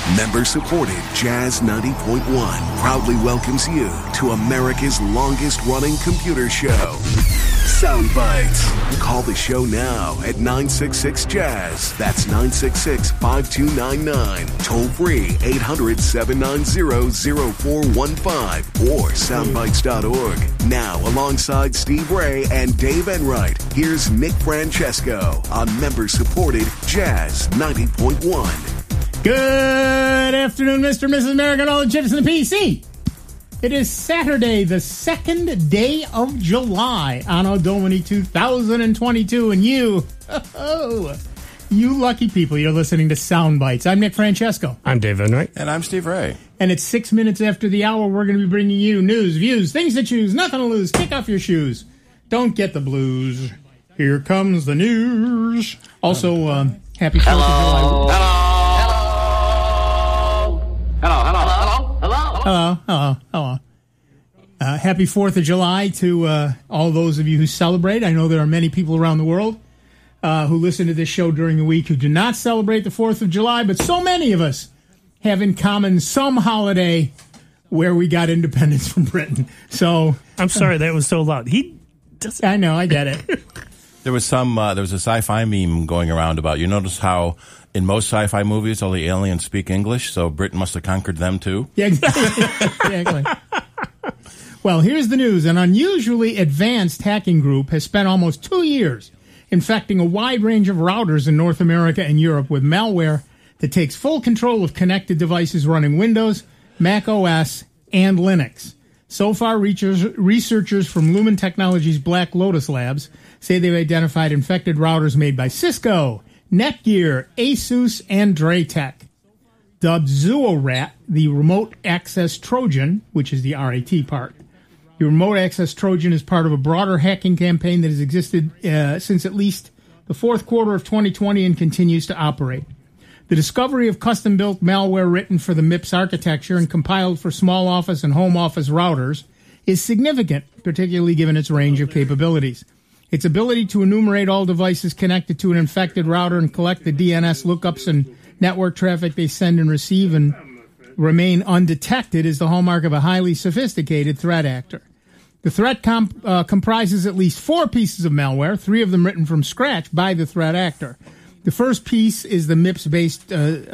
Member-supported Jazz 90.1 proudly welcomes you to America's longest-running computer show, Soundbites. Call the show now at 966-JAZZ. That's 966-5299. Toll-free 800-790-0415 or soundbites.org. Now, alongside Steve Ray and Dave Enright, here's Nick Francesco on member-supported Jazz 90.1. Good afternoon, Mr. and Mrs. America, and all the chips in the PC. It is Saturday, the 2nd day of July, Anno Domini 2022, and you lucky people, you're listening to Soundbites. I'm Nick Francesco. I'm Dave Enright. And I'm Steve Ray. And it's 6 minutes after the hour. We're going to be bringing you news, views, things to choose, nothing to lose. Kick off your shoes. Don't get the blues. Here comes the news. Also, happy 4th of July. Hello. Happy 4th of July to all those of you who celebrate. I know there are many people around the world who listen to this show during the week who do not celebrate the 4th of July, but so many of us have in common some holiday where we got independence from Britain. So I'm sorry that was so loud. I know, I get it. There was a sci-fi meme going around about, you notice how in most sci-fi movies all the aliens speak English, so Britain must have conquered them too? Yeah, exactly. Well, here's the news. An unusually advanced hacking group has spent almost 2 years infecting a wide range of routers in North America and Europe with malware that takes full control of connected devices running Windows, Mac OS, and Linux. So far, researchers from Lumen Technologies' Black Lotus Labs say they've identified infected routers made by Cisco, Netgear, Asus, and Draytech. Dubbed ZuoRat, the Remote Access Trojan, which is the RAT part. The Remote Access Trojan is part of a broader hacking campaign that has existed since at least the fourth quarter of 2020 and continues to operate. The discovery of custom-built malware written for the MIPS architecture and compiled for small office and home office routers is significant, particularly given its range of capabilities. Its ability to enumerate all devices connected to an infected router and collect the DNS lookups and network traffic they send and receive and remain undetected is the hallmark of a highly sophisticated threat actor. The threat comprises at least 4 pieces of malware, 3 of them written from scratch by the threat actor. The first piece is the MIPS-based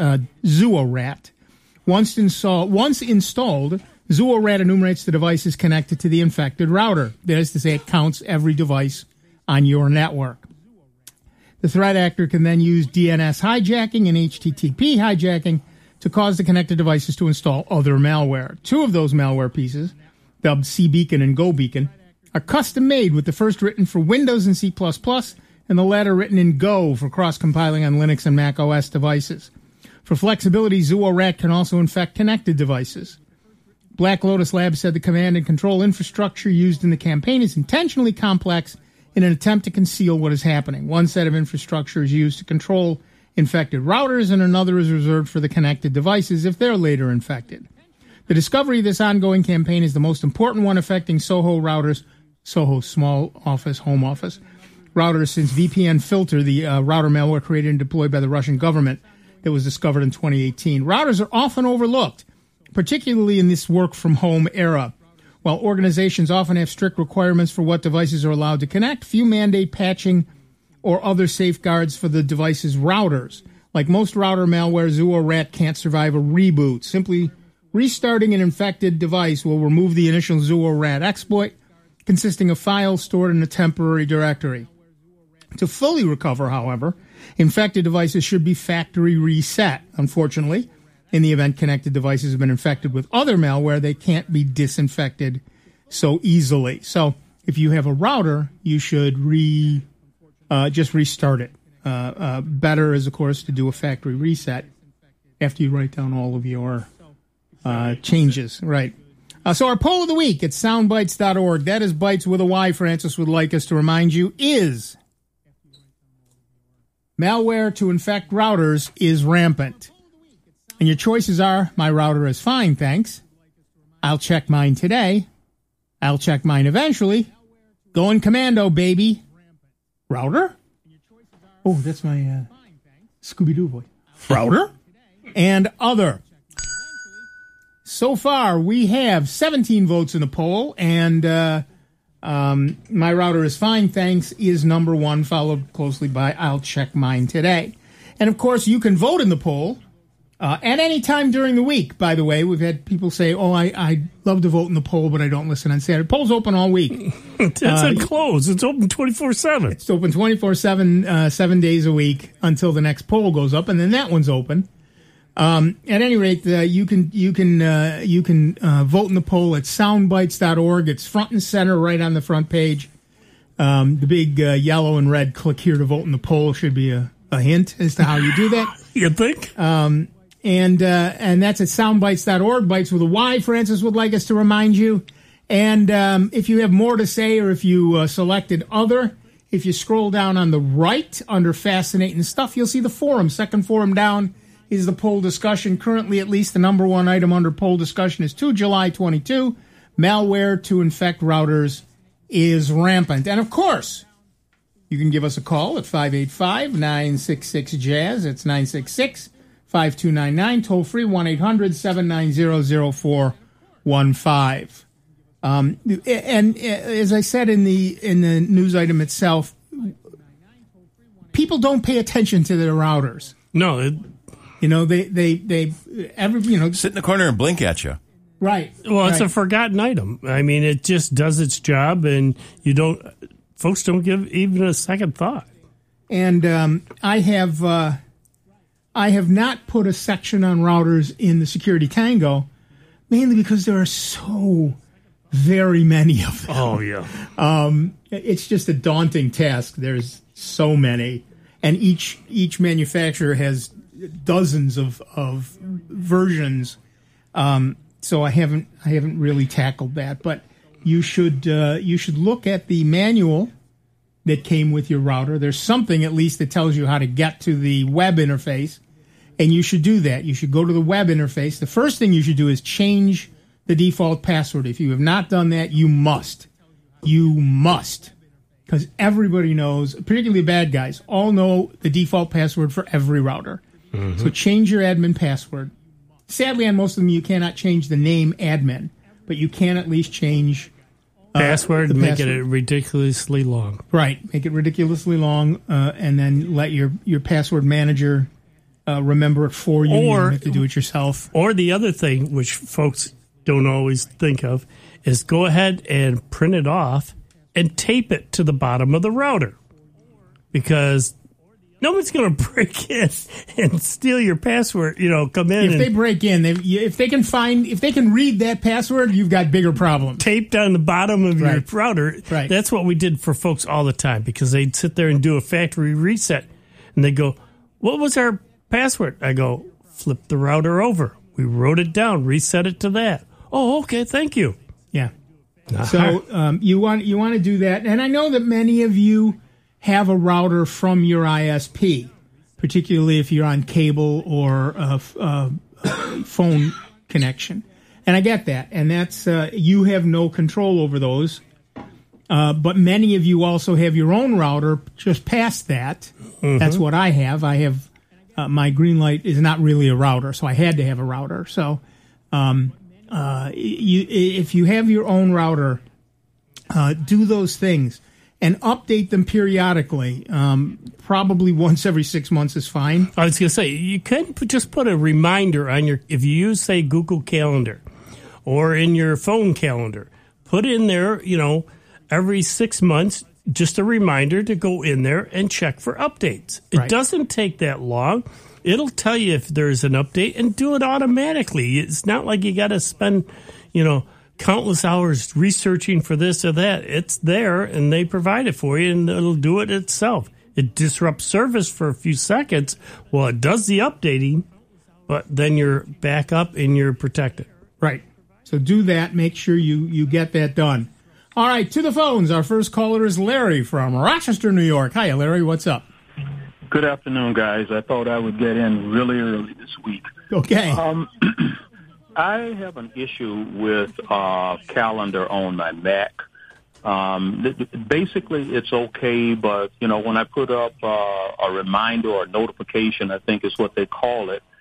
ZuoRat. Once installed, ZuoRat enumerates the devices connected to the infected router. That is to say, it counts every device on your network. The threat actor can then use DNS hijacking and HTTP hijacking to cause the connected devices to install other malware. 2 of those malware pieces, dubbed CBeacon and GoBeacon, are custom-made, with the first written for Windows and C++, and the latter written in Go for cross-compiling on Linux and Mac OS devices. For flexibility, ZuoRat can also infect connected devices. Black Lotus Labs said the command and control infrastructure used in the campaign is intentionally complex in an attempt to conceal what is happening. One set of infrastructure is used to control infected routers, and another is reserved for the connected devices if they're later infected. The discovery of this ongoing campaign is the most important one affecting SOHO routers, SOHO small office, home office, routers since VPN Filter, the router malware created and deployed by the Russian government that was discovered in 2018. Routers are often overlooked, particularly in this work-from-home era. While organizations often have strict requirements for what devices are allowed to connect, few mandate patching or other safeguards for the device's routers. Like most router malware, ZuoRat can't survive a reboot. Simply restarting an infected device will remove the initial ZuoRat exploit, consisting of files stored in a temporary directory. To fully recover, however, infected devices should be factory reset. Unfortunately, in the event connected devices have been infected with other malware, they can't be disinfected so easily. So if you have a router, you should just restart it. Better is, of course, to do a factory reset after you write down all of your changes. Right. So our poll of the week at soundbites.org, that is Bites with a Y, Francis would like us to remind you, is malware to infect routers is rampant. And your choices are, my router is fine, thanks. I'll check mine today. I'll check mine eventually. Going commando, baby. Router? Oh, that's my Scooby-Doo voice. Router? and other. So far, we have 17 votes in the poll, and My Router is Fine, thanks, is number one, followed closely by I'll Check Mine Today. And, of course, you can vote in the poll at any time during the week, by the way. We've had people say, I love to vote in the poll, but I don't listen on Saturday. Poll's open all week. It's closed. It's open 24/7. It's open 24/7, 7 days a week until the next poll goes up, and then that one's open. At any rate, you can vote in the poll at soundbites.org. It's front and center right on the front page. The big yellow and red click here to vote in the poll should be a hint as to how you do that. You think? And that's at soundbites.org. Bites with a Y, Francis would like us to remind you. And if you have more to say, or if you selected other, if you scroll down on the right under Fascinating Stuff, you'll see the forum. Second forum down is the poll discussion. Currently, at least the number one item under poll discussion is 2 July 22. Malware to infect routers is rampant. And, of course, you can give us a call at 585-966-JAZZ. It's 966-5299. Toll free 1-800-790-0415. And as I said in the news item itself, people don't pay attention to their routers. No, they sit in the corner and blink at you. Right. Well, it's a forgotten item. I mean, it just does its job, and folks don't give even a second thought. And I have not put a section on routers in the Security Tango, mainly because there are so very many of them. Oh, yeah. It's just a daunting task. There's so many, and each manufacturer has dozens of versions. So I haven't really tackled that, but you should look at the manual that came with your router. There's something at least that tells you how to get to the web interface, and you should do that. You should go to the web interface. The first thing you should do is change the default password. If you have not done that, you must. You must. Because everybody knows, particularly bad guys, all know the default password for every router. Mm-hmm. So change your admin password. Sadly, on most of them, you cannot change the name admin, but you can at least change password the and make password. it ridiculously long. Right, make it ridiculously long, and then let your password manager remember it for you. You don't have to do it yourself. Or the other thing, which folks don't always think of, is go ahead and print it off and tape it to the bottom of the router, because nobody's going to break in and steal your password. Come in. If they break in, if they can read that password, you've got bigger problems. Taped on the bottom of your router. Right. That's what we did for folks all the time, because they'd sit there and do a factory reset, and they go, "What was our password?" I go, "Flip the router over. We wrote it down. Reset it to that." "Oh, okay, thank you." Yeah. So you want to do that, and I know that many of you have a router from your ISP, particularly if you're on cable or phone connection. And I get that. And that's you have no control over those. But many of you also have your own router just past that. Mm-hmm. That's what I have. I have my Greenlight is not really a router, so I had to have a router. So if you have your own router, do those things. And update them periodically. Probably once every 6 months is fine. I was going to say, you can just put a reminder on if you use, say, Google Calendar or in your phone calendar, put in there, every 6 months, just a reminder to go in there and check for updates. It doesn't take that long. It'll tell you if there's an update and do it automatically. It's not like you got to spend, countless hours researching for this or that. It's there, and they provide it for you, and it'll do it itself. It disrupts service for a few seconds while it does the updating, but then you're back up and you're protected. Right. So do that. Make sure you get that done. All right, to the phones. Our first caller is Larry from Rochester, New York. Hi, Larry. What's up? Good afternoon, guys. I thought I would get in really early this week. Okay. I have an issue with Calendar on my Mac. Basically, it's okay, but, when I put up a reminder or a notification, I think is what they call it,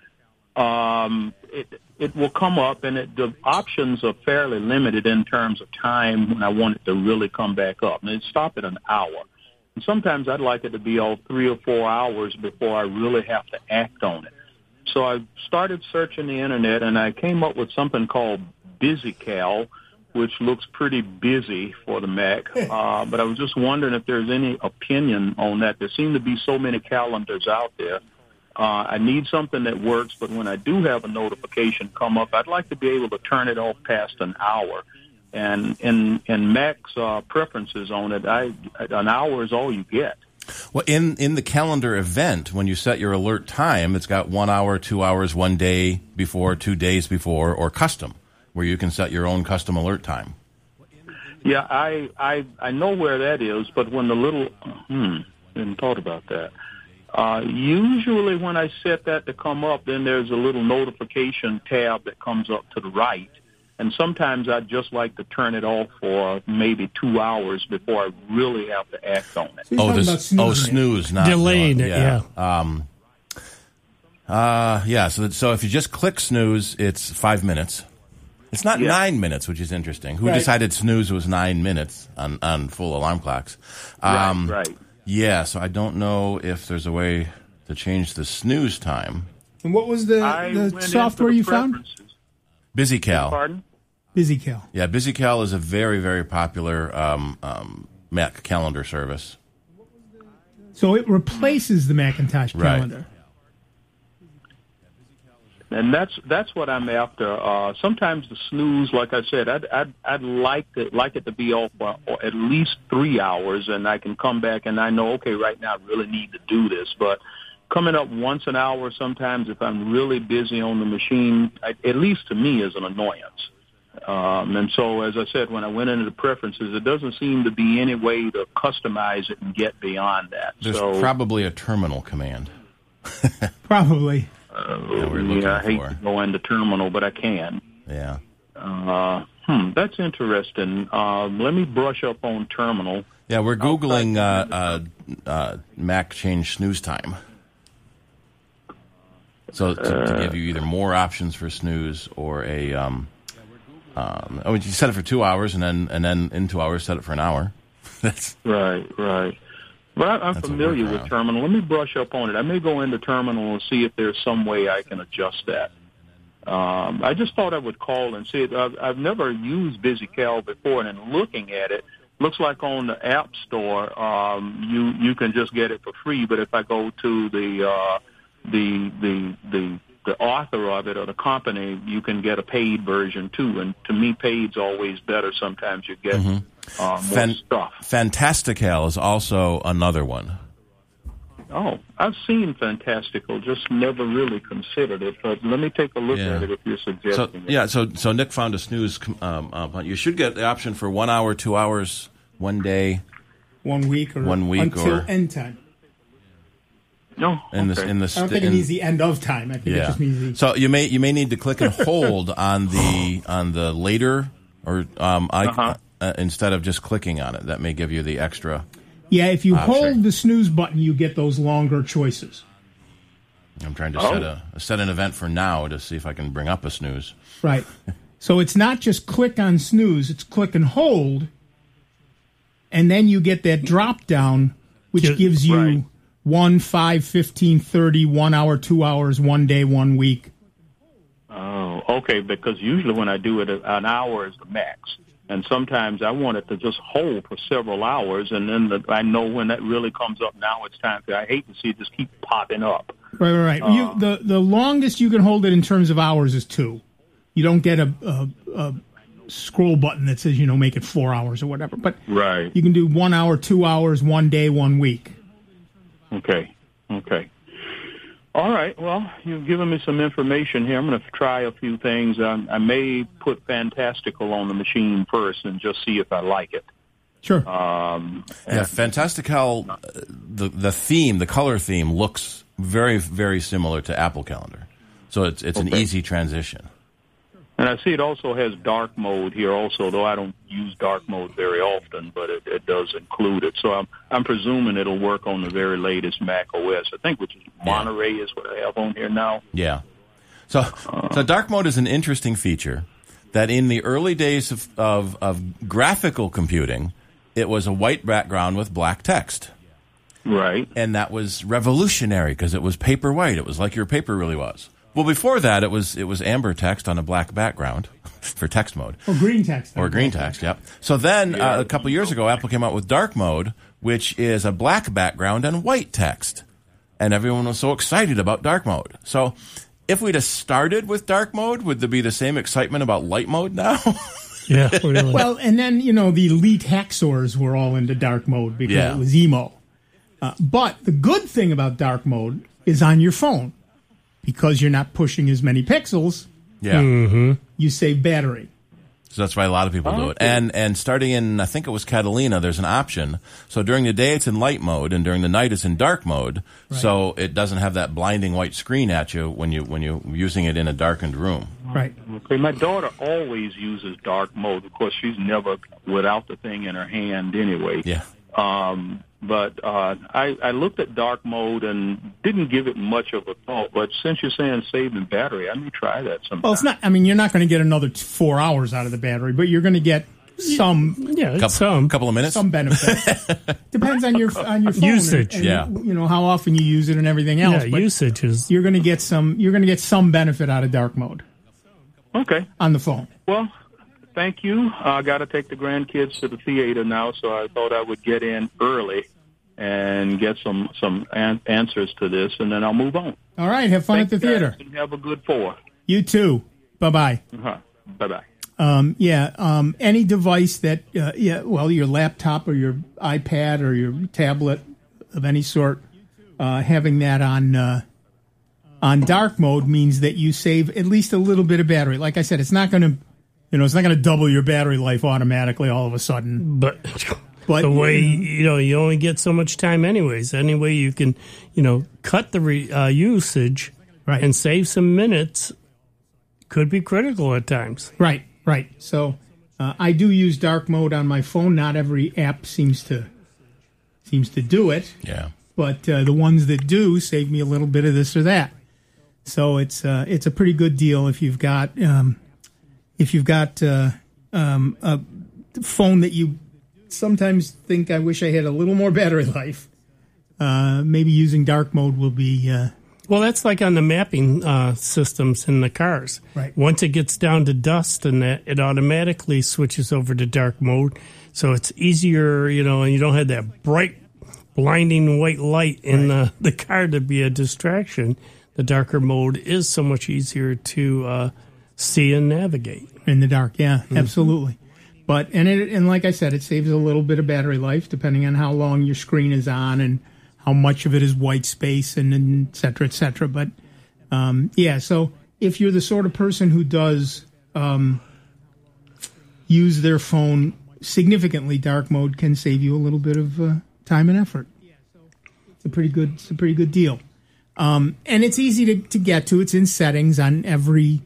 it will come up, and the options are fairly limited in terms of time when I want it to really come back up. And it stop at an hour. And sometimes I'd like it to be all 3 or 4 hours before I really have to act on it. So I started searching the Internet, and I came up with something called BusyCal, which looks pretty busy for the Mac. But I was just wondering if there's any opinion on that. There seem to be so many calendars out there. I need something that works, but when I do have a notification come up, I'd like to be able to turn it off past an hour. And in Mac's preferences on it, an hour is all you get. Well, in the calendar event, when you set your alert time, it's got 1 hour, 2 hours, 1 day before, 2 days before, or custom, where you can set your own custom alert time. Yeah, I know where that is, but when the little didn't thought about that. Usually when I set that to come up, then there's a little notification tab that comes up to the right. And sometimes I'd just like to turn it off for maybe 2 hours before I really have to act on it. So snooze, not delaying it. Yeah. So if you just click snooze, it's 5 minutes. It's not 9 minutes, which is interesting. Who decided snooze was 9 minutes on full alarm clocks? Right. Yeah, so I don't know if there's a way to change the snooze time. And what was the software you found? BusyCal. Pardon? BusyCal. Yeah, BusyCal is a very, very popular Mac calendar service. So it replaces the Macintosh calendar. And that's what I'm after. Sometimes the snooze, like I said, I'd like it to be off for at least 3 hours, and I can come back and I know, okay, right now I really need to do this. But coming up once an hour, sometimes if I'm really busy on the machine, at least to me, is an annoyance. And so, as I said, when I went into the preferences, it doesn't seem to be any way to customize it and get beyond that. There's probably a terminal command. Probably. I hate to go into terminal, but I can. Yeah. That's interesting. Let me brush up on terminal. Yeah, we're Googling Mac change snooze time. So to give you either more options for snooze or a, you set it for 2 hours and then in 2 hours set it for an hour. That's right. But I'm familiar with terminal. Let me brush up on it. I may go into terminal and see if there's some way I can adjust that. I just thought I would call and see it. I've never used BusyCal before, and in looking at it, looks like on the App Store you can just get it for free. But if I go to the author of it or the company, you can get a paid version too. And to me, paid's always better. Sometimes you get more stuff. Fantastical is also another one. Oh, I've seen Fantastical, just never really considered it. But let me take a look at it if you're suggesting it. Yeah, so Nick found a snooze. You should get the option for 1 hour, 2 hours, 1 day, 1 week, or until end time. No, I don't think it needs the end of time. I think it just needs the... So you may need to click and hold on the later or icon instead of just clicking on it. That may give you the extra. Yeah, if you hold the snooze button, you get those longer choices. I'm trying to set an event for now to see if I can bring up a snooze. Right. So it's not just click on snooze; it's click and hold, and then you get that drop down, which gives you 1, 5, 15, 30, 1 hour, 2 hours, 1 day, 1 week. Oh, okay, because usually when I do it, an hour is the max. And sometimes I want it to just hold for several hours, and then I know when that really comes up, now it's time to, I hate to see it just keep popping up. Right. The longest you can hold it in terms of hours is 2. You don't get a scroll button that says, make it 4 hours or whatever. But you can do 1 hour, 2 hours, 1 day, 1 week. Okay. All right. Well, you've given me some information here. I'm going to try a few things. I may put Fantastical on the machine first and just see if I like it. Sure. Fantastical, the theme, the color theme looks very, very similar to Apple Calendar. So it's an easy transition. And I see it also has dark mode here also, though I don't use dark mode very often, but it does include it. So I'm presuming it'll work on the very latest Mac OS, I think, which is Monterey is what I have on here now. Yeah. So dark mode is an interesting feature that in the early days of graphical computing, it was a white background with black text. Right. And that was revolutionary because it was paper white. It was like your paper really was. Well, before that, it was amber text on a black background for text mode. Or green text. Or green text, yep. So then a couple years ago, Apple came out with dark mode, which is a black background and white text. And everyone was so excited about dark mode. So if we'd have started with dark mode, would there be the same excitement about light mode now? Yeah, really. Well, and then, the elite hacksaws were all into dark mode because it was emo. But the good thing about dark mode is on your phone. Because you're not pushing as many pixels, you save battery. So that's why a lot of people do it. And starting in, I think it was Catalina, there's an option. So during the day it's in light mode, and during the night it's in dark mode. Right. So it doesn't have that blinding white screen at you when you're using it in a darkened room. Right. Okay. My daughter always uses dark mode. Of course, she's never without the thing in her hand anyway. Yeah. But I looked at dark mode and didn't give it much of a thought. But since you're saying saving battery, I may try that sometime. Well, it's not. I mean, you're not going to get another 4 hours out of the battery, but you're going to get some. Yeah, couple of minutes. Some benefit. Depends on your phone usage. And, how often you use it and everything else. Yeah, but usage is. You're going to get some. You're going to get some benefit out of dark mode. Okay. On the phone. Well. Thank you. I got to take the grandkids to the theater now, so I thought I would get in early and get some answers to this, and then I'll move on. All right. Have fun at the theater. And have a good 4. You too. Bye-bye. Bye-bye. Any device that, your laptop or your iPad or your tablet of any sort, having that on dark mode means that you save at least a little bit of battery. Like I said, it's not going to... it's not going to double your battery life automatically all of a sudden. But the way, you only get so much time anyways. Any way you can, cut the usage and save some minutes could be critical at times. Right. So I do use dark mode on my phone. Not every app seems to do it. Yeah. But the ones that do save me a little bit of this or that. So it's a pretty good deal if you've got... If you've got a phone that you sometimes think, I wish I had a little more battery life, maybe using dark mode will be... Well, that's like on the mapping systems in the cars. Right. Once it gets down to dust and that, it automatically switches over to dark mode. So it's easier, and you don't have that bright, blinding white light in the car to be a distraction. The darker mode is so much easier to... see and navigate in the dark. Yeah, absolutely. But and like I said, it saves a little bit of battery life depending on how long your screen is on and how much of it is white space and et cetera, et cetera. But so if you're the sort of person who does use their phone significantly, dark mode can save you a little bit of time and effort. It's a pretty good deal. And it's easy to get to. It's in settings on every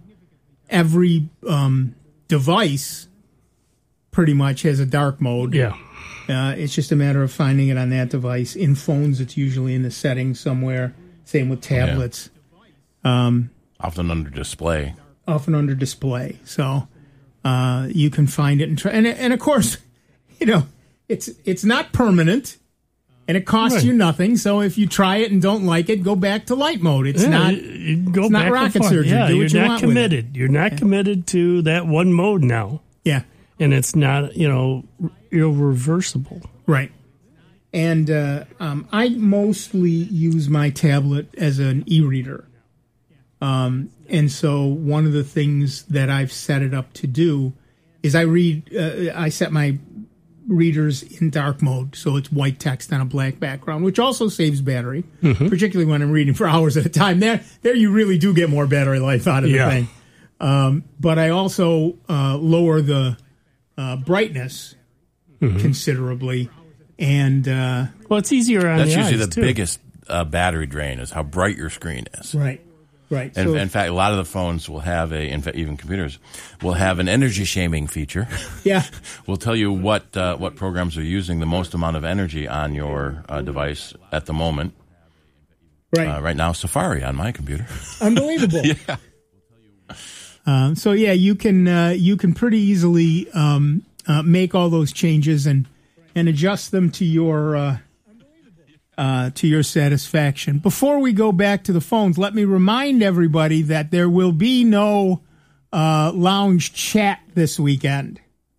device pretty much has a dark mode. Yeah. It's just a matter of finding it on that device. In phones, it's usually in the settings somewhere. Same with tablets. Often under display. So you can find it and try. And of course, it's not permanent. And it costs you nothing, so if you try it and don't like it, go back to light mode. It's not rocket surgery. Yeah, do what you're you not want committed. With it. You're not committed to that one mode now. Yeah. And it's not, irreversible. Right. And I mostly use my tablet as an e-reader. And so one of the things that I've set it up to do is I set my readers in dark mode, so it's white text on a black background, which also saves battery, particularly when I'm reading for hours at a time. There you really do get more battery life out of the thing. But I also lower the brightness considerably, and it's easier on that's the usually eyes, the biggest battery drain is how bright your screen is. Right. And so, in fact, a lot of the phones will have even computers will have an energy shaming feature. Yeah. Will tell you what programs are using the most amount of energy on your device at the moment. Right. Right now, Safari on my computer. Unbelievable. Yeah. So yeah, you can pretty easily make all those changes and adjust them to your satisfaction. Before we go back to the phones, let me remind everybody that there will be no lounge chat this weekend.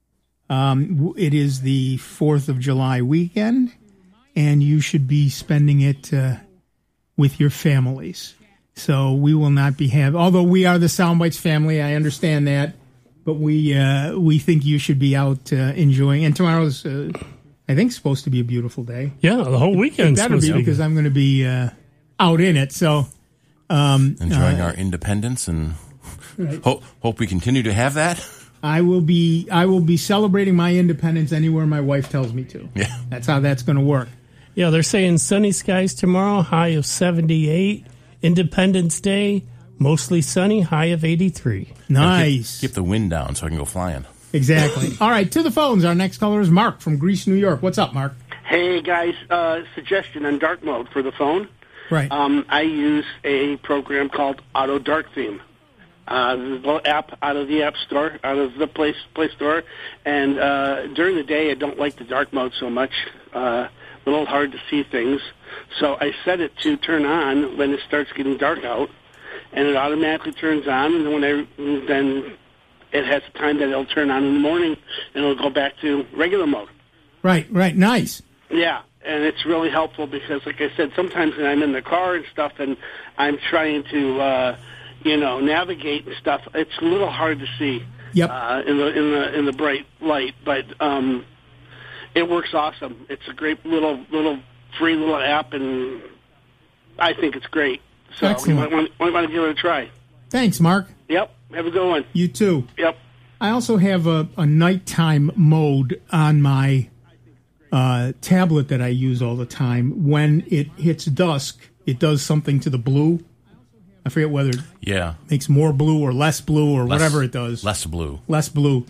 It is the 4th of July weekend, and you should be spending it with your families. So we will not be although we are the Soundbites family, I understand that, but we think you should be out enjoying. And tomorrow's, I think, supposed to be a beautiful day. Yeah, the whole weekend. That'll be because I'm going to be out in it. So enjoying our independence, and hope we continue to have that. I will be celebrating my independence anywhere my wife tells me to. Yeah, that's how that's going to work. Yeah, they're saying sunny skies tomorrow, high of 78. Independence Day, mostly sunny, high of 83. Nice. Keep the wind down so I can go flying. Exactly. All right, to the phones. Our next caller is Mark from Greece, New York. What's up, Mark? Hey, guys. Suggestion on dark mode for the phone. Right. I use a program called Auto Dark Theme. The little app out of the App Store, out of the Play Store. And during the day, I don't like the dark mode so much. A little hard to see things. So I set it to turn on when it starts getting dark out, and it automatically turns on. And then it has a time that it'll turn on in the morning, and it'll go back to regular mode. Right. Nice. Yeah, and it's really helpful because, like I said, sometimes when I'm in the car and stuff, and I'm trying to, navigate and stuff, it's a little hard to see. Yep. In the bright light, but it works awesome. It's a great little free little app, and I think it's great. So excellent. You might want to give it a try. Thanks, Mark. Yep. Have a good one. You too. Yep. I also have a nighttime mode on my tablet that I use all the time. When it hits dusk, it does something to the blue. I forget whether it makes more blue or less blue or whatever it does. Less blue. Less blue.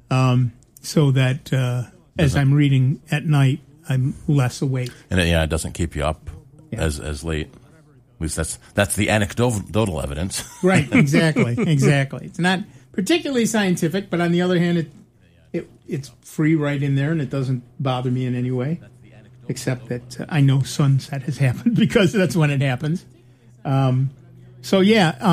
So that as I'm reading at night, I'm less awake. And it doesn't keep you up as late. At least that's the anecdotal evidence. Right, exactly. It's not particularly scientific, but on the other hand, it's free right in there, and it doesn't bother me in any way, except that I know sunset has happened because that's when it happens. There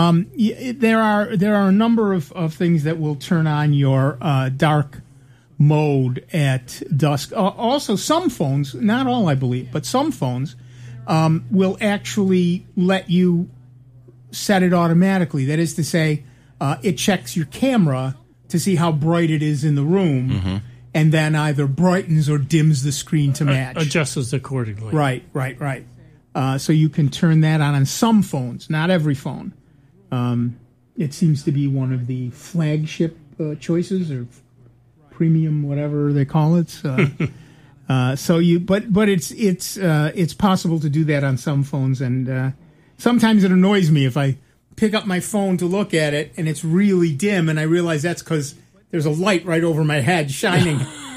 are a number of things that will turn on your dark mode at dusk. Also, some phones, not all I believe, but some phones will actually let you set it automatically. That is to say, it checks your camera to see how bright it is in the room, and then either brightens or dims the screen to match. Adjusts accordingly. Right. So you can turn that on some phones, not every phone. It seems to be one of the flagship choices or premium, whatever they call it. But it's possible to do that on some phones, and sometimes it annoys me if I pick up my phone to look at it and it's really dim, and I realize that's because there's a light right over my head shining.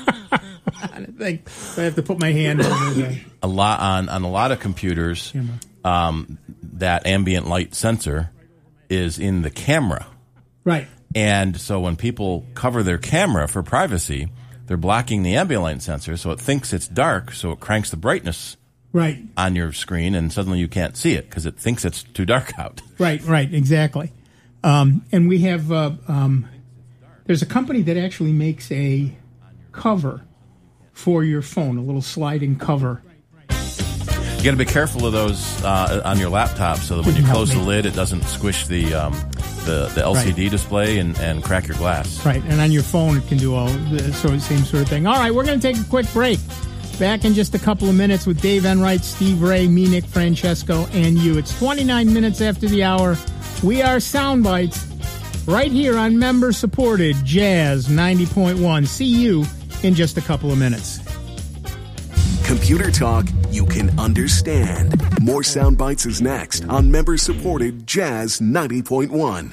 So I have to put my hand over there. A lot of computers, that ambient light sensor is in the camera. Right. And so when people cover their camera for privacy, they're blocking the ambient light sensor, so it thinks it's dark, so it cranks the brightness on your screen, and suddenly you can't see it because it thinks it's too dark out. Right, exactly. And we have, there's a company that actually makes a cover for your phone, a little sliding cover. You got to be careful of those on your laptop so that when you close the lid, it doesn't squish the LCD display and crack your glass. Right, and on your phone, it can do all the same sort of thing. All right, we're going to take a quick break. Back in just a couple of minutes with Dave Enright, Steve Ray, me, Nick Francesco, and you. It's 29 minutes after the hour. We are Soundbites right here on member-supported Jazz 90.1. See you in just a couple of minutes. Computer talk you can understand. More Soundbites is next on member-supported Jazz 90.1.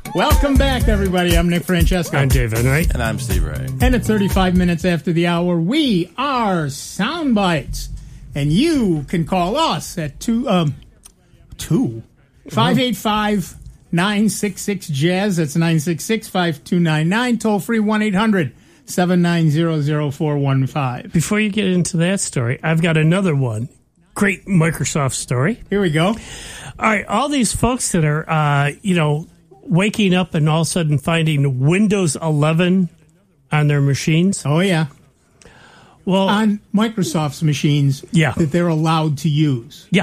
Welcome back, everybody. I'm Nick Francesco. I'm Dave Enright. And I'm Steve Ray. And at 35 minutes after the hour, we are Soundbites. And you can call us at 585-966-JAZZ. That's 966-5299. Toll free 1-800-790-0415. Before you get into that story, I've got another one. Great Microsoft story. Here we go. All right, all these folks that are, waking up and all of a sudden finding Windows 11 on their machines. Oh, yeah. Well, on Microsoft's machines that they're allowed to use. Yeah.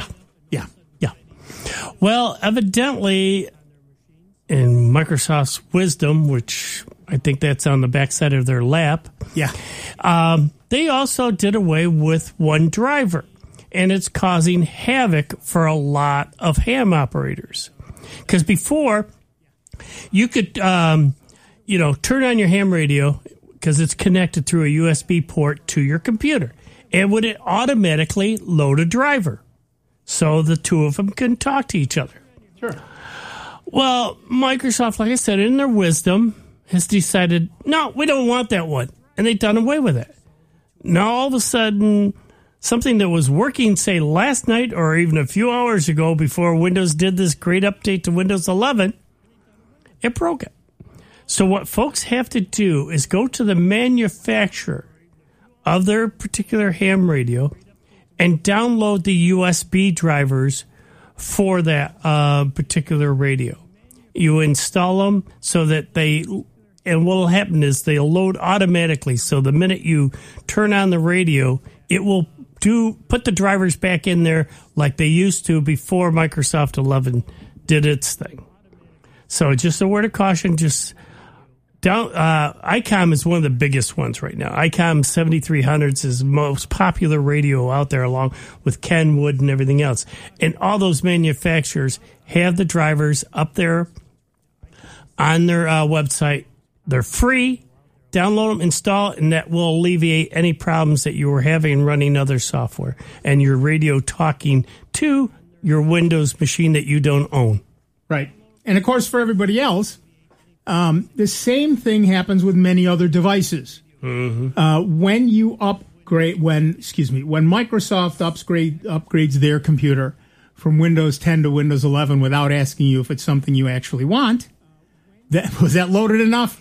Well, evidently, in Microsoft's wisdom, which I think that's on the backside of their lap, they also did away with one driver, and it's causing havoc for a lot of ham operators. Because before, you could, turn on your ham radio because it's connected through a USB port to your computer, and would it automatically load a driver so the two of them can talk to each other. Sure. Well, Microsoft, like I said, in their wisdom, has decided, no, we don't want that one, and they've done away with it. Now, all of a sudden, something that was working, say, last night or even a few hours ago before Windows did this great update to Windows 11, it broke it. So what folks have to do is go to the manufacturer of their particular ham radio and download the USB drivers for that particular radio. You install them so that and what will happen is they'll load automatically. So the minute you turn on the radio, it will put the drivers back in there like they used to before Microsoft 11 did its thing. So just a word of caution, ICOM is one of the biggest ones right now. ICOM 7300s is the most popular radio out there, along with Kenwood and everything else. And all those manufacturers have the drivers up there on their website. They're free. Download them, install, and that will alleviate any problems that you were having running other software and your radio talking to your Windows machine that you don't own. Right. And, of course, for everybody else, the same thing happens with many other devices. Mm-hmm. When Microsoft upgrades their computer from Windows 10 to Windows 11 without asking you if it's something you actually want, was that loaded enough?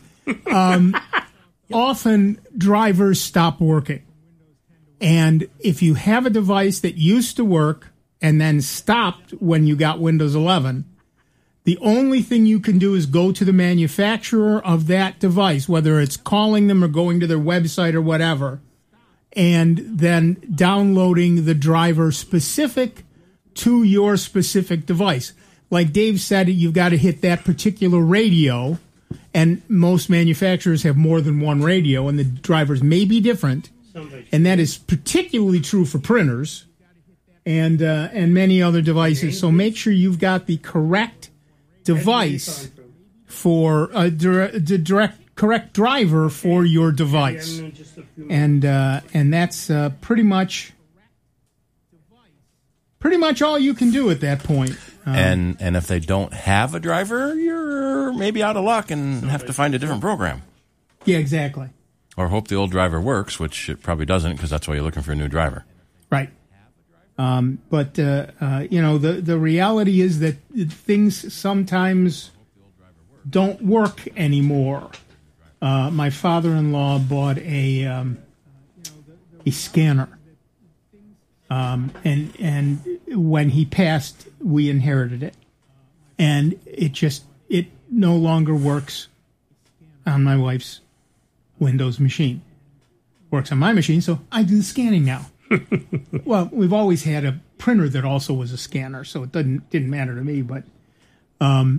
Often drivers stop working. And if you have a device that used to work and then stopped when you got Windows 11, the only thing you can do is go to the manufacturer of that device, whether it's calling them or going to their website or whatever, and then downloading the driver specific to your specific device. Like Dave said, you've got to hit that particular radio, and most manufacturers have more than one radio, and the drivers may be different, and that is particularly true for printers and many other devices. So make sure you've got the correct device for correct driver for your device, and that's pretty much all you can do at that point. And if they don't have a driver, you're maybe out of luck and have to find a different program. Yeah, exactly. Or hope the old driver works, which it probably doesn't, because that's why you're looking for a new driver. Right. But the reality is that things sometimes don't work anymore. My father-in-law bought a scanner, and when he passed, we inherited it, and it no longer works on my wife's Windows machine. Works on my machine, so I do the scanning now. Well, we've always had a printer that also was a scanner, so it didn't matter to me. But the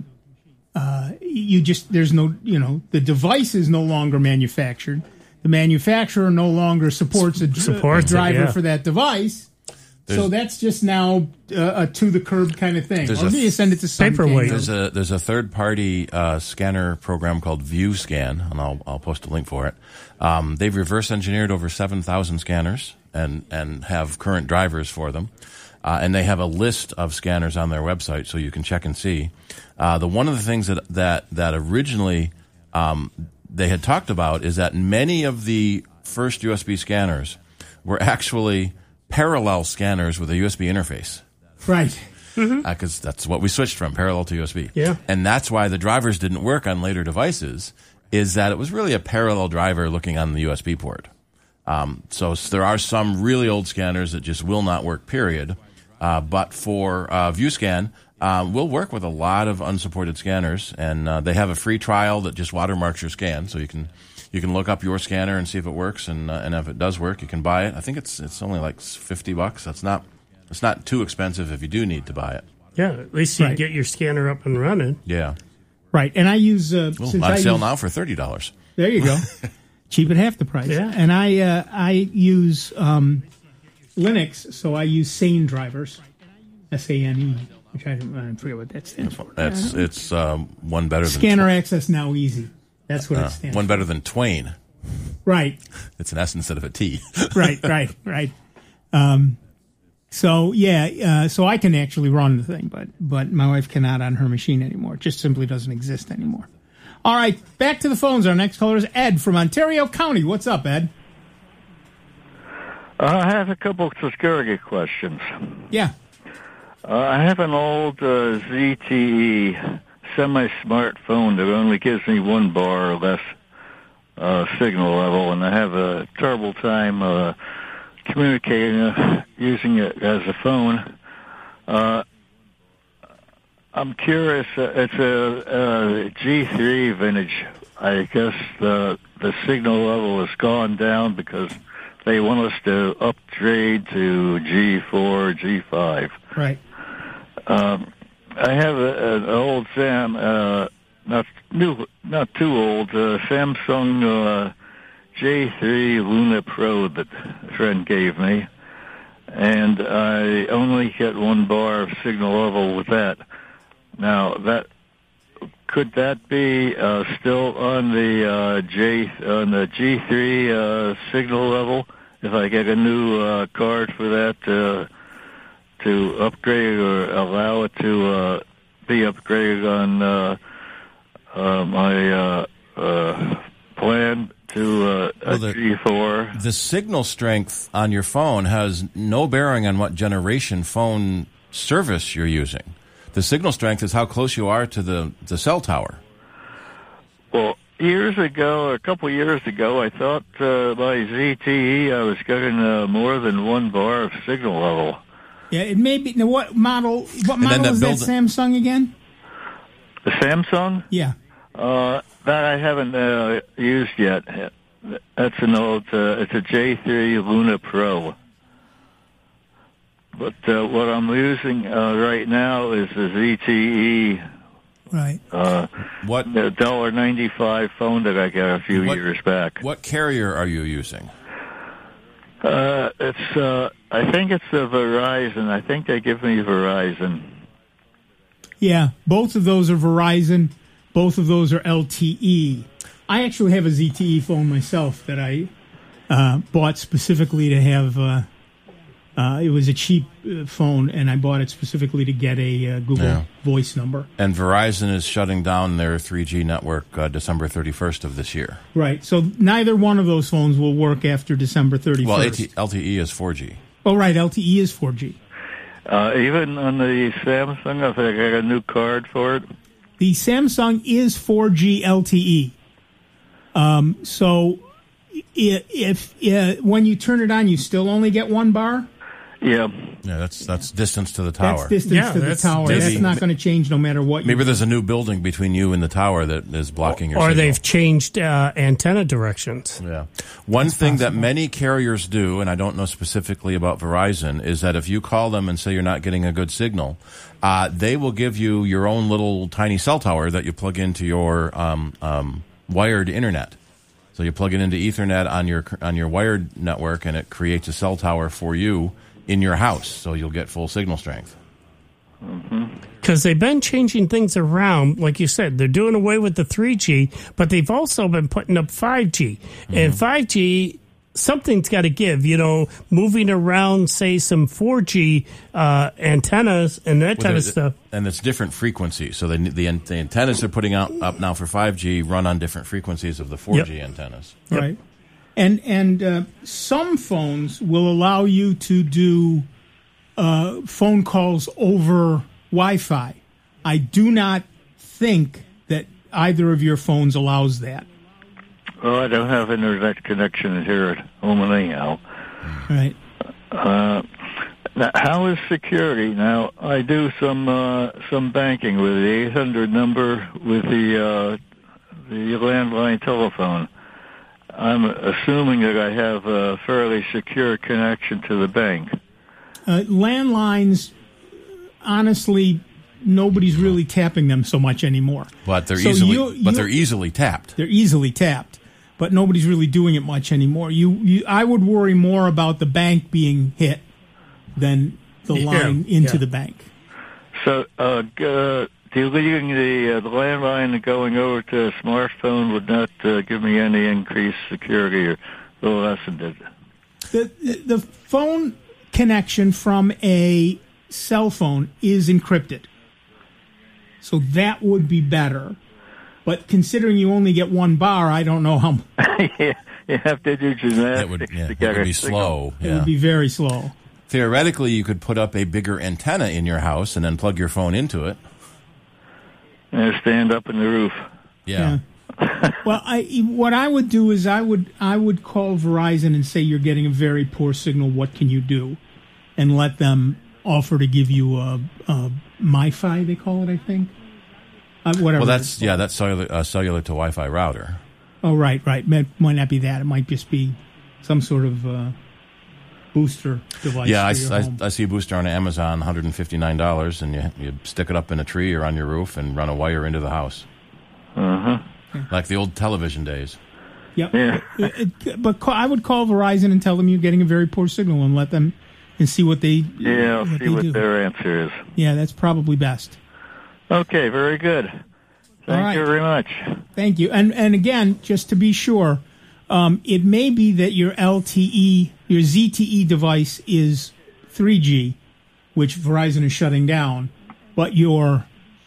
device is no longer manufactured. The manufacturer no longer supports a driver for that device. So that's just now a to the curb kind of thing. Or you send it to some paperweight. There's a third party scanner program called ViewScan, and I'll post a link for it. They've reverse engineered over 7,000 scanners and have current drivers for them. And they have a list of scanners on their website, so you can check and see. One of the things that originally they had talked about is that many of the first USB scanners were actually parallel scanners with a USB interface. Right. Because that's what we switched from, parallel to USB. Yeah. And that's why the drivers didn't work on later devices, is that it was really a parallel driver looking on the USB port. So there are some really old scanners that just will not work, period. But for ViewScan, we'll work with a lot of unsupported scanners, and they have a free trial that just watermarks your scan, so you can look up your scanner and see if it works, and if it does work, you can buy it. I think it's only like $50. It's not too expensive if you do need to buy it. Yeah, at least you get your scanner up and running. Yeah. Right, and I use on sale now for $30. There you go, cheap at half the price. Yeah. And I use Linux, so I use Sane drivers, SANE, which I forget what that stands for. It's one better than Scanner Access Now Easy. That's what it stands one for. better than Twain. Right. It's an S instead of a T. right. So so I can actually run the thing, but my wife cannot on her machine anymore. It just simply doesn't exist anymore. All right, back to the phones. Our next caller is Ed from Ontario County. What's up, Ed? I have a couple of security questions. Yeah. I have an old ZTE semi-smartphone that only gives me 1 bar or less signal level, and I have a terrible time communicating using it as a phone. I'm curious. It's a G3 vintage. I guess the signal level has gone down because they want us to upgrade to G4, G5. Right. I have an old not too old, Samsung J3 Luna Pro that a friend gave me, and I only get 1 bar of signal level with that. Now, could that be still on the G3 signal level? If I get a new card for that to upgrade or allow it to be upgraded on my plan to G4. The signal strength on your phone has no bearing on what generation phone service you're using. The signal strength is how close you are to the cell tower. Well, a couple years ago, I thought by ZTE I was getting more than 1 bar of signal level. Yeah, it may be. Now, what model is that Samsung again? The Samsung? Yeah. That I haven't used yet. That's an old, it's a J3 Luna Pro. But what I'm using right now is the ZTE. Right. The $1.95 phone that I got a few years back. What carrier are you using? It's I think it's the Verizon. I think they give me Verizon. Yeah, both of those are Verizon. Both of those are LTE. I actually have a ZTE phone myself that I bought specifically to have. It was a cheap phone, and I bought it specifically to get a Google Voice number. And Verizon is shutting down their 3G network December 31st of this year. Right. So neither one of those phones will work after December 31st. Well, LTE is 4G. Oh, right. LTE is 4G. Even on the Samsung, if I got a new card for it? The Samsung is 4G LTE. So if when you turn it on, you still only get 1 bar? Yeah. Yeah, that's distance to the tower. That's distance to the tower. That's not going to change no matter what. Maybe there's a new building between you and the tower that is blocking your signal. Or they've changed antenna directions. Yeah. One thing that many carriers do, and I don't know specifically about Verizon, is that if you call them and say you're not getting a good signal, they will give you your own little tiny cell tower that you plug into your wired internet. So you plug it into Ethernet on your wired network, and it creates a cell tower for you in your house, so you'll get full signal strength. Because they've been changing things around, like you said. They're doing away with the 3G, but they've also been putting up 5G. And 5G something's got to give. Moving around, say, some 4G antennas and that kind of stuff. And it's different frequencies. So the antennas they're putting up now for 5G run on different frequencies of the 4G antennas. Yep. Right. And some phones will allow you to do phone calls over Wi-Fi. I do not think that either of your phones allows that. Well, I don't have internet connection here at home anyhow. Right. Now, how is security? Now, I do some banking with the 800 number with the landline telephone. I'm assuming that I have a fairly secure connection to the bank. Landlines, honestly, nobody's really tapping them so much anymore. But they're easily tapped. They're easily tapped, but nobody's really doing it much anymore. I would worry more about the bank being hit than the line into the bank. So, deleting the landline and going over to a smartphone would not give me any increased security or lessen it. The phone connection from a cell phone is encrypted. So that would be better. But considering you only get one bar, I don't know how. Yeah, you have to do gymnastics to get it would be slow. It would be very slow. Theoretically, you could put up a bigger antenna in your house and then plug your phone into it. And stand up in the roof. Yeah. Well, what I would do is I would call Verizon and say you're getting a very poor signal. What can you do? And let them offer to give you a MiFi, they call it, I think. Whatever. Well, that's cellular to Wi-Fi router. Oh, right. It might not be that. It might just be some sort of booster device. Yeah, for your home. I see a booster on Amazon, $159, and you stick it up in a tree or on your roof and run a wire into the house. Uh-huh. Like the old television days. Yep. Yeah. But I would call Verizon and tell them you're getting a very poor signal and let them and see what they see what their answer is. Yeah, that's probably best. Okay, very good. Thank you very much. Thank you. And again, just to be sure, it may be that your LTE, your ZTE device is 3G, which Verizon is shutting down, but your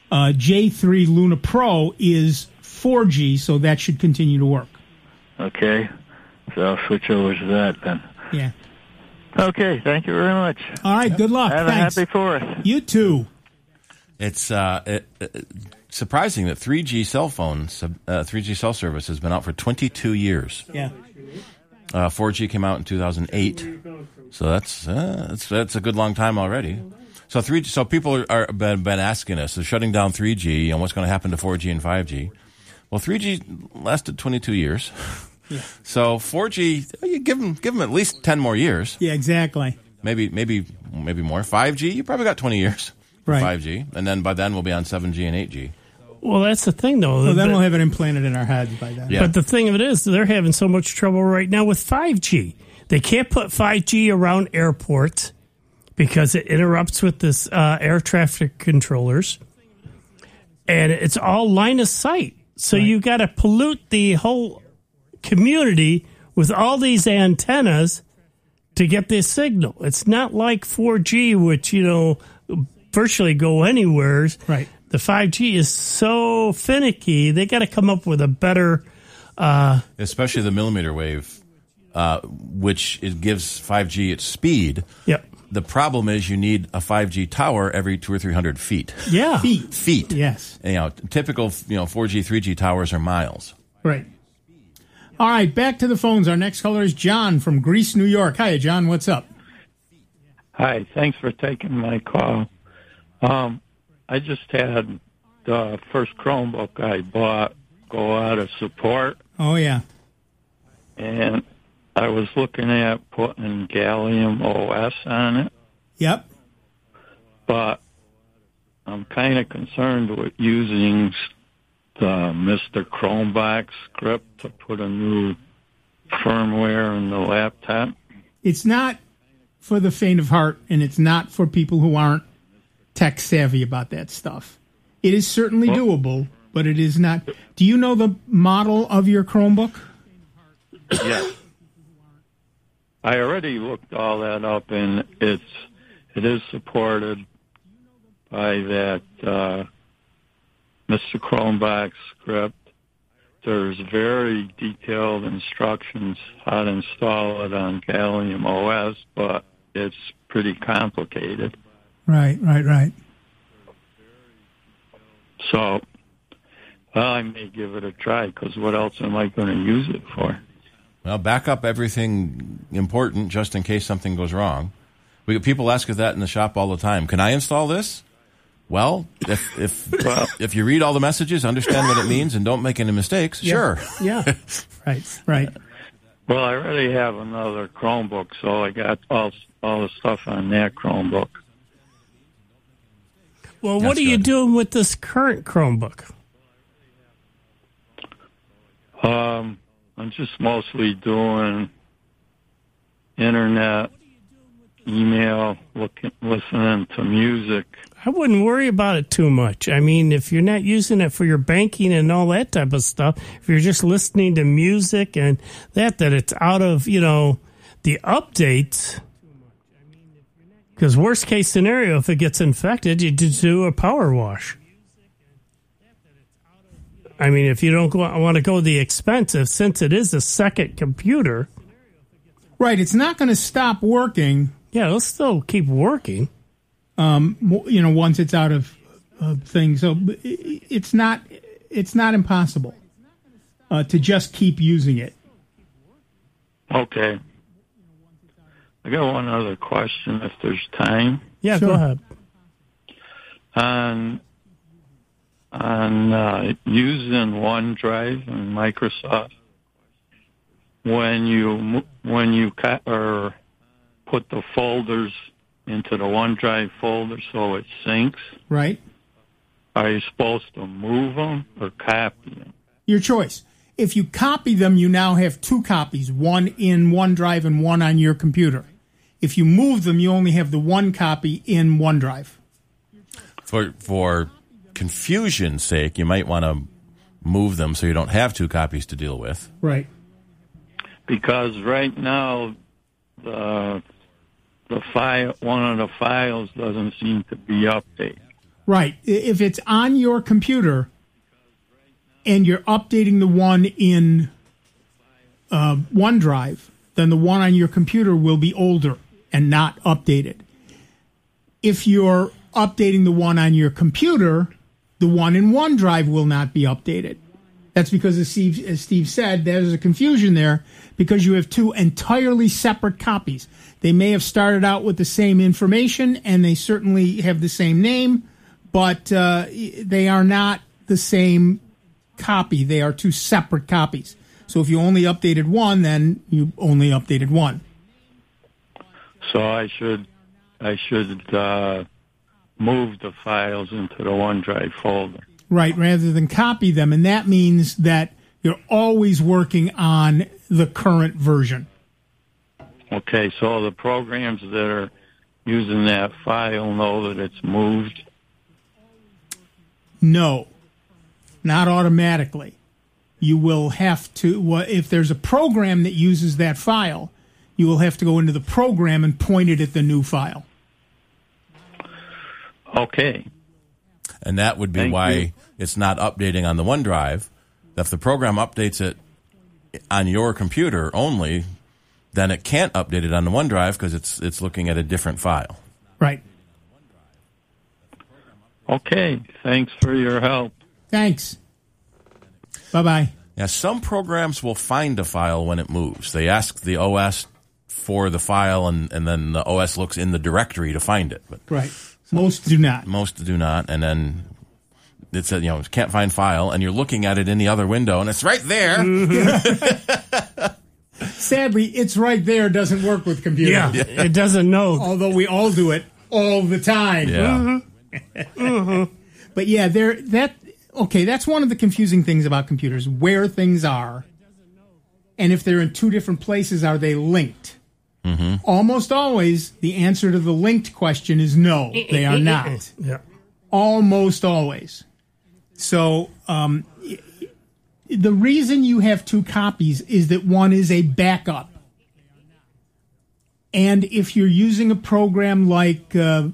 J3 Luna Pro is 4G, so that should continue to work. Okay, so I'll switch over to that then. Yeah. Okay, thank you very much. All right, good luck. Have Thanks. a happy 4th. You too. It's surprising that 3G cell phones, 3G cell service has been out for 22 years. Yeah. 4G came out in 2008, so that's a good long time already. So people are been asking us, so shutting down 3G and what's going to happen to 4G and 5G. Well, 3G lasted 22 years. Yeah. So 4G, you give them at least 10 more years. Yeah, exactly. Maybe more. 5G, you probably got 20 years for 5G, and then by then we'll be on 7G and 8G. Well, that's the thing, though. Well, then we'll have it implanted in our heads by then. Yeah. But the thing of it is, they're having so much trouble right now with 5G. They can't put 5G around airports because it interrupts with this air traffic controllers, and it's all line of sight. So you got to pollute the whole community with all these antennas to get this signal. It's not like 4G, which, virtually go anywhere. Right. The 5G is so finicky. They got to come up with a better... especially the millimeter wave, which gives 5G its speed. Yep. The problem is you need a 5G tower every 200 or 300 feet. Yeah. Feet. Yes. Typical 4G, 3G towers are miles. Right. All right, back to the phones. Our next caller is John from Greece, New York. Hi, John. What's up? Hi. Thanks for taking my call. I just had the first Chromebook I bought go out of support. Oh, yeah. And I was looking at putting Gallium OS on it. Yep. But I'm kind of concerned with using the Mr. Chromebox script to put a new firmware in the laptop. It's not for the faint of heart, and it's not for people who aren't tech savvy about that stuff. It is certainly doable, but it is not. Do you know the model of your Chromebook? Yes. I already looked all that up, and it is supported by that Mr. Cronbach script. There's very detailed instructions how to install it on Gallium OS, but it's pretty complicated. Right. So, well, I may give it a try, because what else am I going to use it for? Well, back up everything important just in case something goes wrong. People ask us that in the shop all the time. Can I install this? Well, if you read all the messages, understand what it means, and don't make any mistakes, sure. Yeah. Right. Well, I already have another Chromebook, so I got all the stuff on that Chromebook. Well, what are you doing with this current Chromebook? I'm just mostly doing internet, email, listening to music. I wouldn't worry about it too much. I mean, if you're not using it for your banking and all that type of stuff, if you're just listening to music and that it's out of, the updates. Because worst case scenario, if it gets infected, you just do a power wash. I mean, if you don't want to go the expensive, since it is a second computer. Right, it's not going to stop working. Yeah, it'll still keep working. Once it's out of things. So it's not impossible to just keep using it. Okay. I got one other question, if there's time. Yeah, sure. Go ahead. On using OneDrive and Microsoft, when you put the folders into the OneDrive folder so it syncs, right? Are you supposed to move them or copy them? Your choice. If you copy them, you now have two copies, one in OneDrive and one on your computer. If you move them, you only have the one copy in OneDrive. For confusion's sake, you might want to move them so you don't have two copies to deal with. Right. Because right now, the file, one of the files doesn't seem to be updated. Right. If it's on your computer and you're updating the one in OneDrive, then the one on your computer will be older and not updated. If you're updating the one on your computer, the one in OneDrive will not be updated. That's because, as Steve said, there's a confusion there because you have two entirely separate copies. They may have started out with the same information, and they certainly have the same name, but they are not the same copy. They are two separate copies. So if you only updated one, then you only updated one. So I should move the files into the OneDrive folder. Right, rather than copy them. And that means that you're always working on the current version. Okay, so the programs that are using that file know that it's moved? No, not automatically. You will have to, if there's a program that uses that file, you will have to go into the program and point it at the new file. Okay. And that would be why it's not updating on the OneDrive. If the program updates it on your computer only, then it can't update it on the OneDrive because it's looking at a different file. Right. Okay. Thanks for your help. Thanks. Bye-bye. Yeah, some programs will find a file when it moves. They ask the OS for the file, and then the OS looks in the directory to find it. But right. Most do not. Most do not, and then it said, can't find file, and you're looking at it in the other window, and it's right there. Mm-hmm. Sadly, it's right there doesn't work with computers. Yeah, it doesn't know. Although we all do it all the time. Yeah. Mm-hmm. But yeah, that's one of the confusing things about computers, where things are. And if they're in two different places, are they linked? Mm-hmm. Almost always, the answer to the linked question is no, they are not. Yeah. Almost always. So the reason you have two copies is that one is a backup. And if you're using a program like, any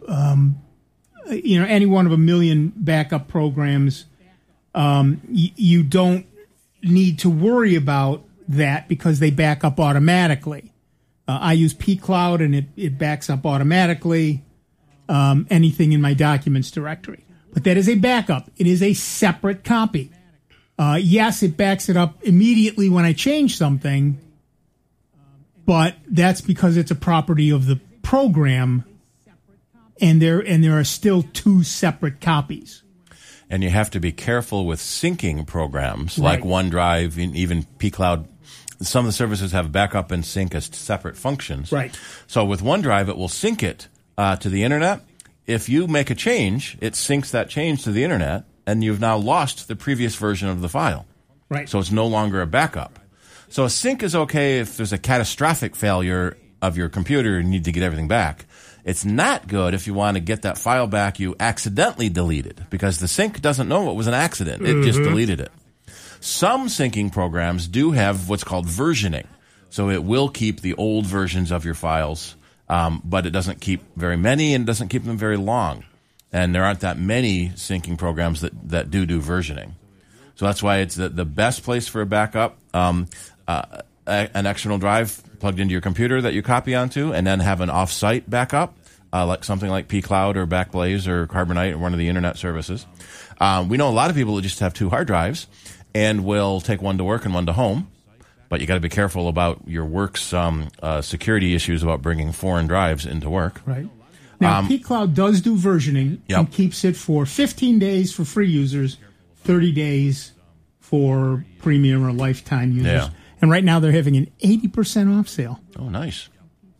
one of a million backup programs, you don't need to worry about that because they back up automatically. I use pCloud, and it backs up automatically anything in my documents directory. But that is a backup. It is a separate copy. Yes, it backs it up immediately when I change something, but that's because it's a property of the program, and there are still two separate copies. And you have to be careful with syncing programs like OneDrive and even pCloud. Some of the services have backup and sync as separate functions. Right. So with OneDrive, it will sync it to the internet. If you make a change, it syncs that change to the internet, and you've now lost the previous version of the file. Right. So it's no longer a backup. So a sync is okay if there's a catastrophic failure of your computer and you need to get everything back. It's not good if you want to get that file back you accidentally deleted, because the sync doesn't know it was an accident. It just deleted it. Some syncing programs do have what's called versioning. So it will keep the old versions of your files, but it doesn't keep very many and doesn't keep them very long. And there aren't that many syncing programs that do versioning. So that's why it's the best place for a backup, an external drive plugged into your computer that you copy onto, and then have an off-site backup, like something like pCloud or Backblaze or Carbonite or one of the internet services. We know a lot of people that just have two hard drives and will take one to work and one to home. But you got to be careful about your work's security issues about bringing foreign drives into work. Right. Now, pCloud does do versioning and keeps it for 15 days for free users, 30 days for premium or lifetime users. Yeah. And right now they're having an 80% off sale. Oh, nice.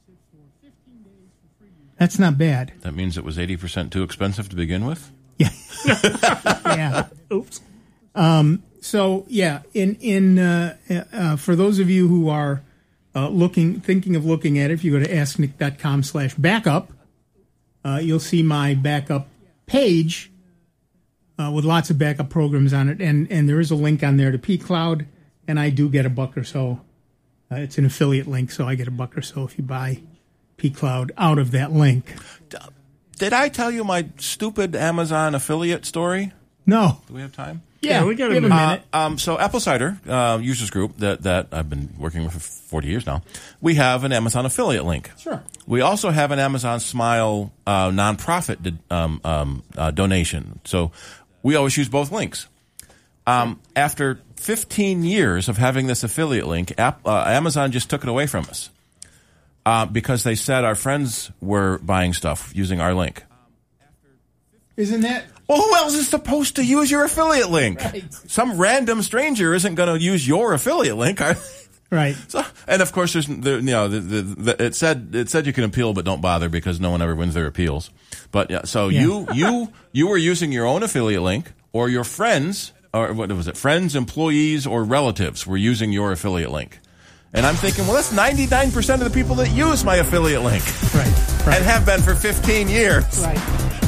That's not bad. That means it was 80% too expensive to begin with? Yeah. Yeah. Oops. So yeah, for those of you who are thinking of looking at it, if you go to asknick.com/backup, you'll see my backup page with lots of backup programs on it, and there is a link on there to pCloud, and I do get $1 or so. It's an affiliate link, so I get $1 or so if you buy pCloud out of that link. Did I tell you my stupid Amazon affiliate story? No. Do we have time? Yeah, we got a minute. So Apple Cider users group that I've been working with for 40 years now, we have an Amazon affiliate link. Sure. We also have an Amazon Smile nonprofit donation. So we always use both links. After 15 years of having this affiliate link, Amazon just took it away from us because they said our friends were buying stuff using our link. Isn't that... Well, who else is supposed to use your affiliate link? Right. Some random stranger isn't going to use your affiliate link. Right. So, and of course, it said you can appeal, but don't bother because no one ever wins their appeals. But yeah, so you were using your own affiliate link, or your friends, or what was it? Friends, employees, or relatives were using your affiliate link. And I'm thinking, well, that's 99% of the people that use my affiliate link, right. and have been for 15 years. Right.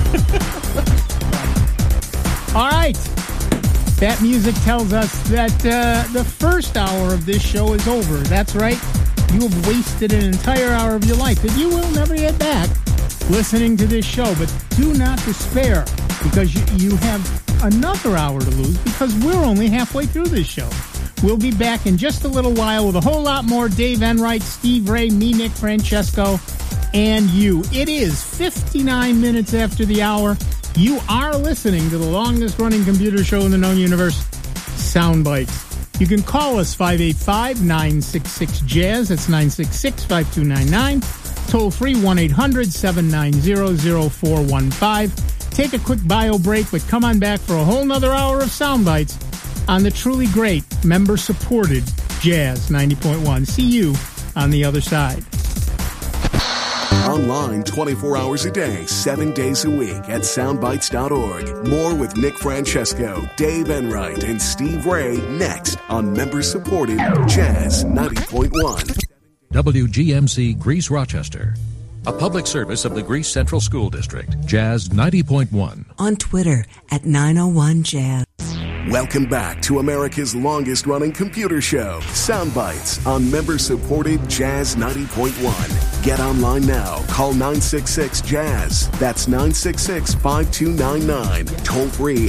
All right. That music tells us that the first hour of this show is over. That's right. You have wasted an entire hour of your life that you will never get back listening to this show. But do not despair, because you have another hour to lose, because we're only halfway through this show. We'll be back in just a little while with a whole lot more Dave Enright, Steve Ray, me, Nick Francesco, and you. It is 59 minutes after the hour. You are listening to the longest-running computer show in the known universe, Soundbites. You can call us 585-966-JAZZ. That's 966-5299. Toll-free 1-800-790-0415. Take a quick bio break, but come on back for a whole nother hour of Soundbites on the truly great, member-supported Jazz 90.1. See you on the other side. Online 24 hours a day, 7 days a week at soundbites.org. More with Nick Francesco, Dave Enright, and Steve Ray next on member-supported Jazz 90.1. WGMC Greece Rochester. A public service of the Greece Central School District. Jazz 90.1. On Twitter at 901 Jazz. Welcome back to America's longest-running computer show, Sound Bites, on member-supported Jazz 90.1. Get online now. Call 966-JAZZ. That's 966-5299. Toll-free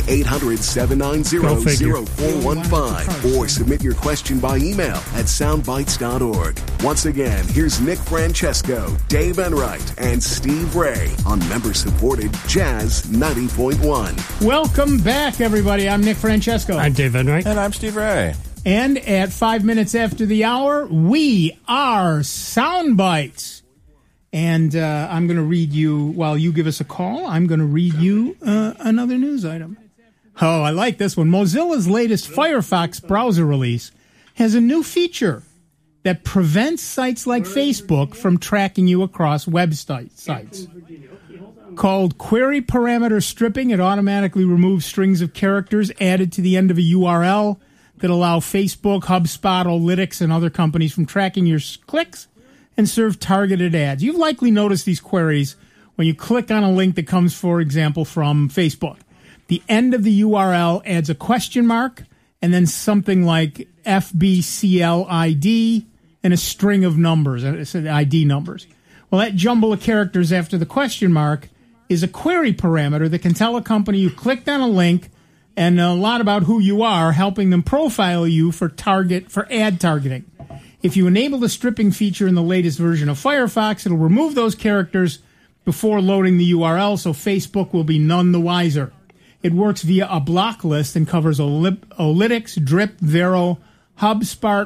800-790-0415. Or submit your question by email at soundbites.org. Once again, here's Nick Francesco, Dave Enright, and Steve Ray on member-supported Jazz 90.1. Welcome back, everybody. I'm Nick Francesco. I'm Dave Enright. And I'm Steve Ray. And at 5 minutes after the hour, we are Sound Bites. And I'm going to read you, while you give us a call, I'm going to read you another news item. Oh, I like this one. Mozilla's latest Firefox browser release has a new feature that prevents sites like Facebook from tracking you across sites. Called Query Parameter Stripping, it automatically removes strings of characters added to the end of a URL that allow Facebook, HubSpot, Olytics, and other companies from tracking your clicks and serve targeted ads. You've likely noticed these queries when you click on a link that comes, for example, from Facebook. The end of the URL adds a question mark and then something like FBCLID and a string of numbers, ID numbers. Well, that jumble of characters after the question mark is a query parameter that can tell a company you clicked on a link and a lot about who you are, helping them profile you for ad targeting. If you enable the stripping feature in the latest version of Firefox, it'll remove those characters before loading the URL, so Facebook will be none the wiser. It works via a block list and covers Olytics, Drip, Vero, HubSpot,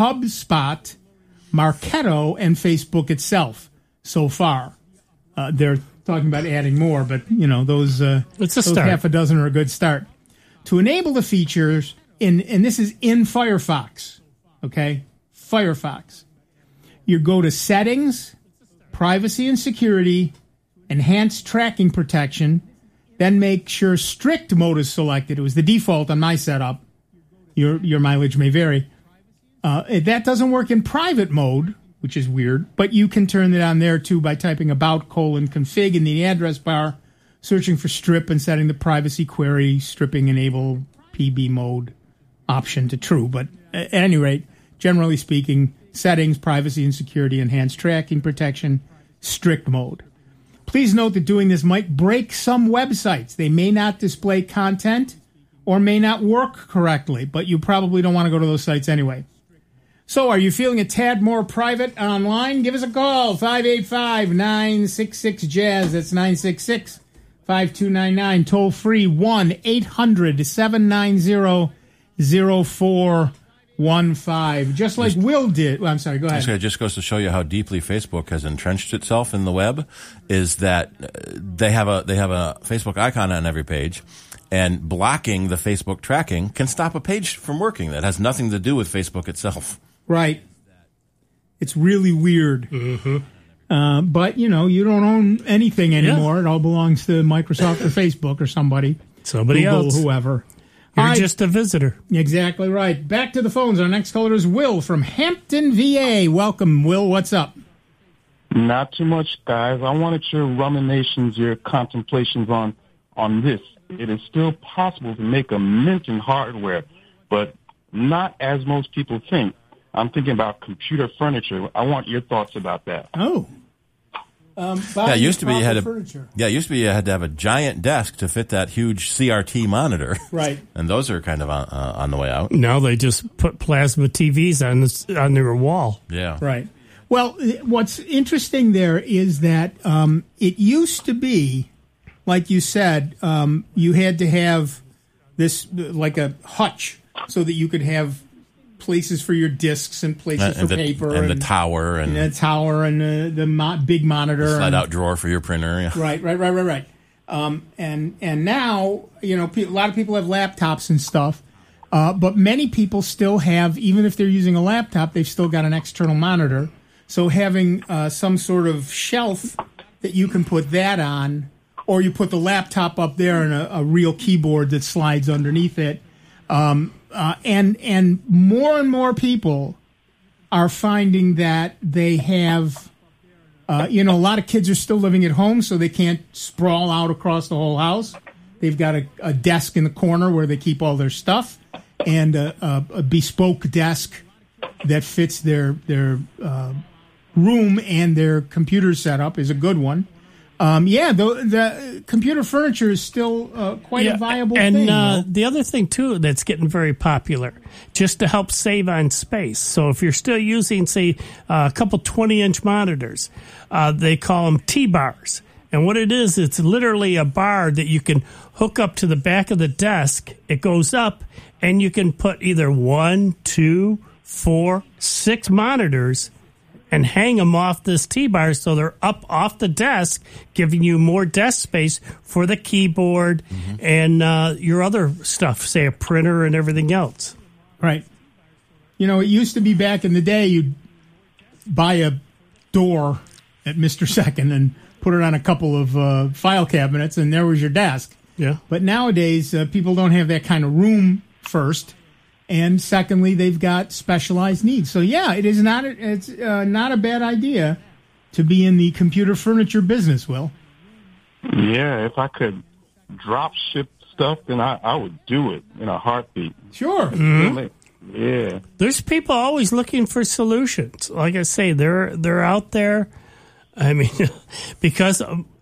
Marketo, and Facebook itself so far. They're talking about adding more, but, those half a dozen are a good start. To enable the features, and this is in Firefox, okay? Firefox. You go to Settings, Privacy and Security, Enhanced Tracking Protection, then make sure Strict Mode is selected. It was the default on my setup. Your mileage may vary. That doesn't work in private mode, which is weird, but you can turn it on there too by typing about:config in the address bar, searching for strip and setting the privacy query stripping enable PB mode option to true. But at any rate, generally speaking, settings, privacy and security, enhanced tracking protection, strict mode. Please note that doing this might break some websites. They may not display content or may not work correctly, but you probably don't want to go to those sites anyway. So are you feeling a tad more private online? Give us a call, 585-966-JAZZ. That's 966-5299. Toll free, 1-800-790-0415. Just like Will did. Well, I'm sorry, go ahead. It just goes to show you how deeply Facebook has entrenched itself in the web, is that they have a Facebook icon on every page, and blocking the Facebook tracking can stop a page from working. That has nothing to do with Facebook itself. Right. It's really weird. Mm-hmm. But, you don't own anything anymore. Yeah. It all belongs to Microsoft or Facebook or somebody Google, else. Whoever. You're just a visitor. Exactly right. Back to the phones. Our next caller is Will from Hampton, VA. Welcome, Will. What's up? Not too much, guys. I wanted your ruminations, your contemplations on this. It is still possible to make a mint in hardware, but not as most people think. I'm thinking about computer furniture. I want your thoughts about that. Oh. It used to be you had to have a giant desk to fit that huge CRT monitor. Right. And those are kind of on the way out. Now they just put plasma TVs on their wall. Yeah. Right. Well, what's interesting there is that it used to be, like you said, you had to have this like a hutch so that you could have places for your discs and places for paper. And the tower. And the tower and the big monitor. The slide-out drawer for your printer. Yeah. Right. And now, a lot of people have laptops and stuff, but many people still have, even if they're using a laptop, they've still got an external monitor. So having some sort of shelf that you can put that on, or you put the laptop up there and a real keyboard that slides underneath it. And more and more people are finding that they have, a lot of kids are still living at home, so they can't sprawl out across the whole house. They've got a desk in the corner where they keep all their stuff, and a bespoke desk that fits their room and their computer setup is a good one. The computer furniture is still quite a viable thing. And the other thing, too, that's getting very popular, just to help save on space. So if you're still using, say, a couple 20-inch monitors, they call them T-bars. And what it is, it's literally a bar that you can hook up to the back of the desk. It goes up, and you can put either 1, 2, 4, 6 monitors and hang them off this T-bar so they're up off the desk, giving you more desk space for the keyboard and your other stuff, say a printer and everything else. Right. You know, it used to be back in the day you'd buy a door at Mr. Second and put it on a couple of file cabinets, and there was your desk. Yeah. But nowadays, people don't have that kind of room, first. And secondly, they've got specialized needs. So, yeah, it's not a bad idea to be in the computer furniture business, Will. Yeah, if I could drop ship stuff, then I would do it in a heartbeat. Sure. Mm-hmm. Yeah. There's people always looking for solutions. Like I say, they're out there. I mean, because,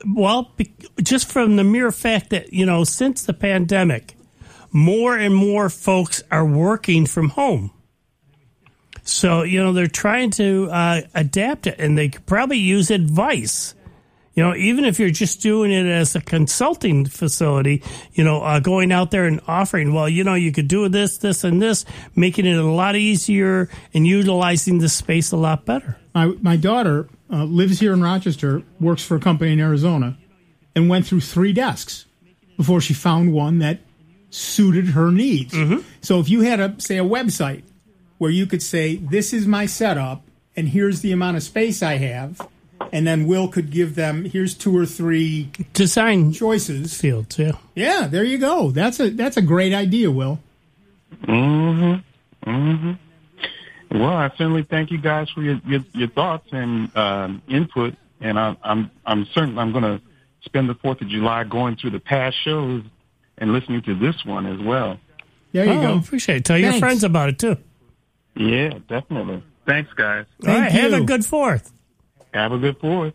just from the mere fact that, you know, since the pandemic, more and more folks are working from home. So, you know, they're trying to adapt it, and they could probably use advice. You know, even if you're just doing it as a consulting facility, you know, going out there and offering, well, you know, you could do this, this, and this, making it a lot easier and utilizing the space a lot better. My daughter lives here in Rochester, works for a company in Arizona, and went through 3 desks before she found one that suited her needs. Mm-hmm. So if you had a website where you could say, this is my setup, and here's the amount of space I have, and then Will could give them, here's 2 or 3 design choices. Fields, yeah. Yeah, there you go. That's a great idea, Will. Mm-hmm. Mm-hmm. Well, I certainly thank you guys for your thoughts and input, and I'm certain I'm going to spend the 4th of July going through the past shows and listening to this one as well. There you go. Appreciate it. Tell your friends about it, too. Yeah, definitely. Thanks, guys. All right, have a good 4th. Have a good 4th.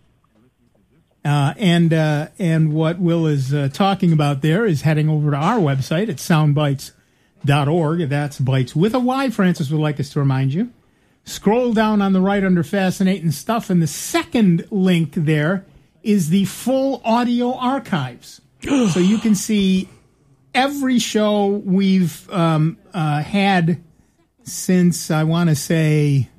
And what Will is talking about there is heading over to our website at soundbites.org. That's bites with a Y, Francis would like us to remind you. Scroll down on the right under Fascinating Stuff, and the second link there is the full audio archives. So you can see every show we've had since, I want to say,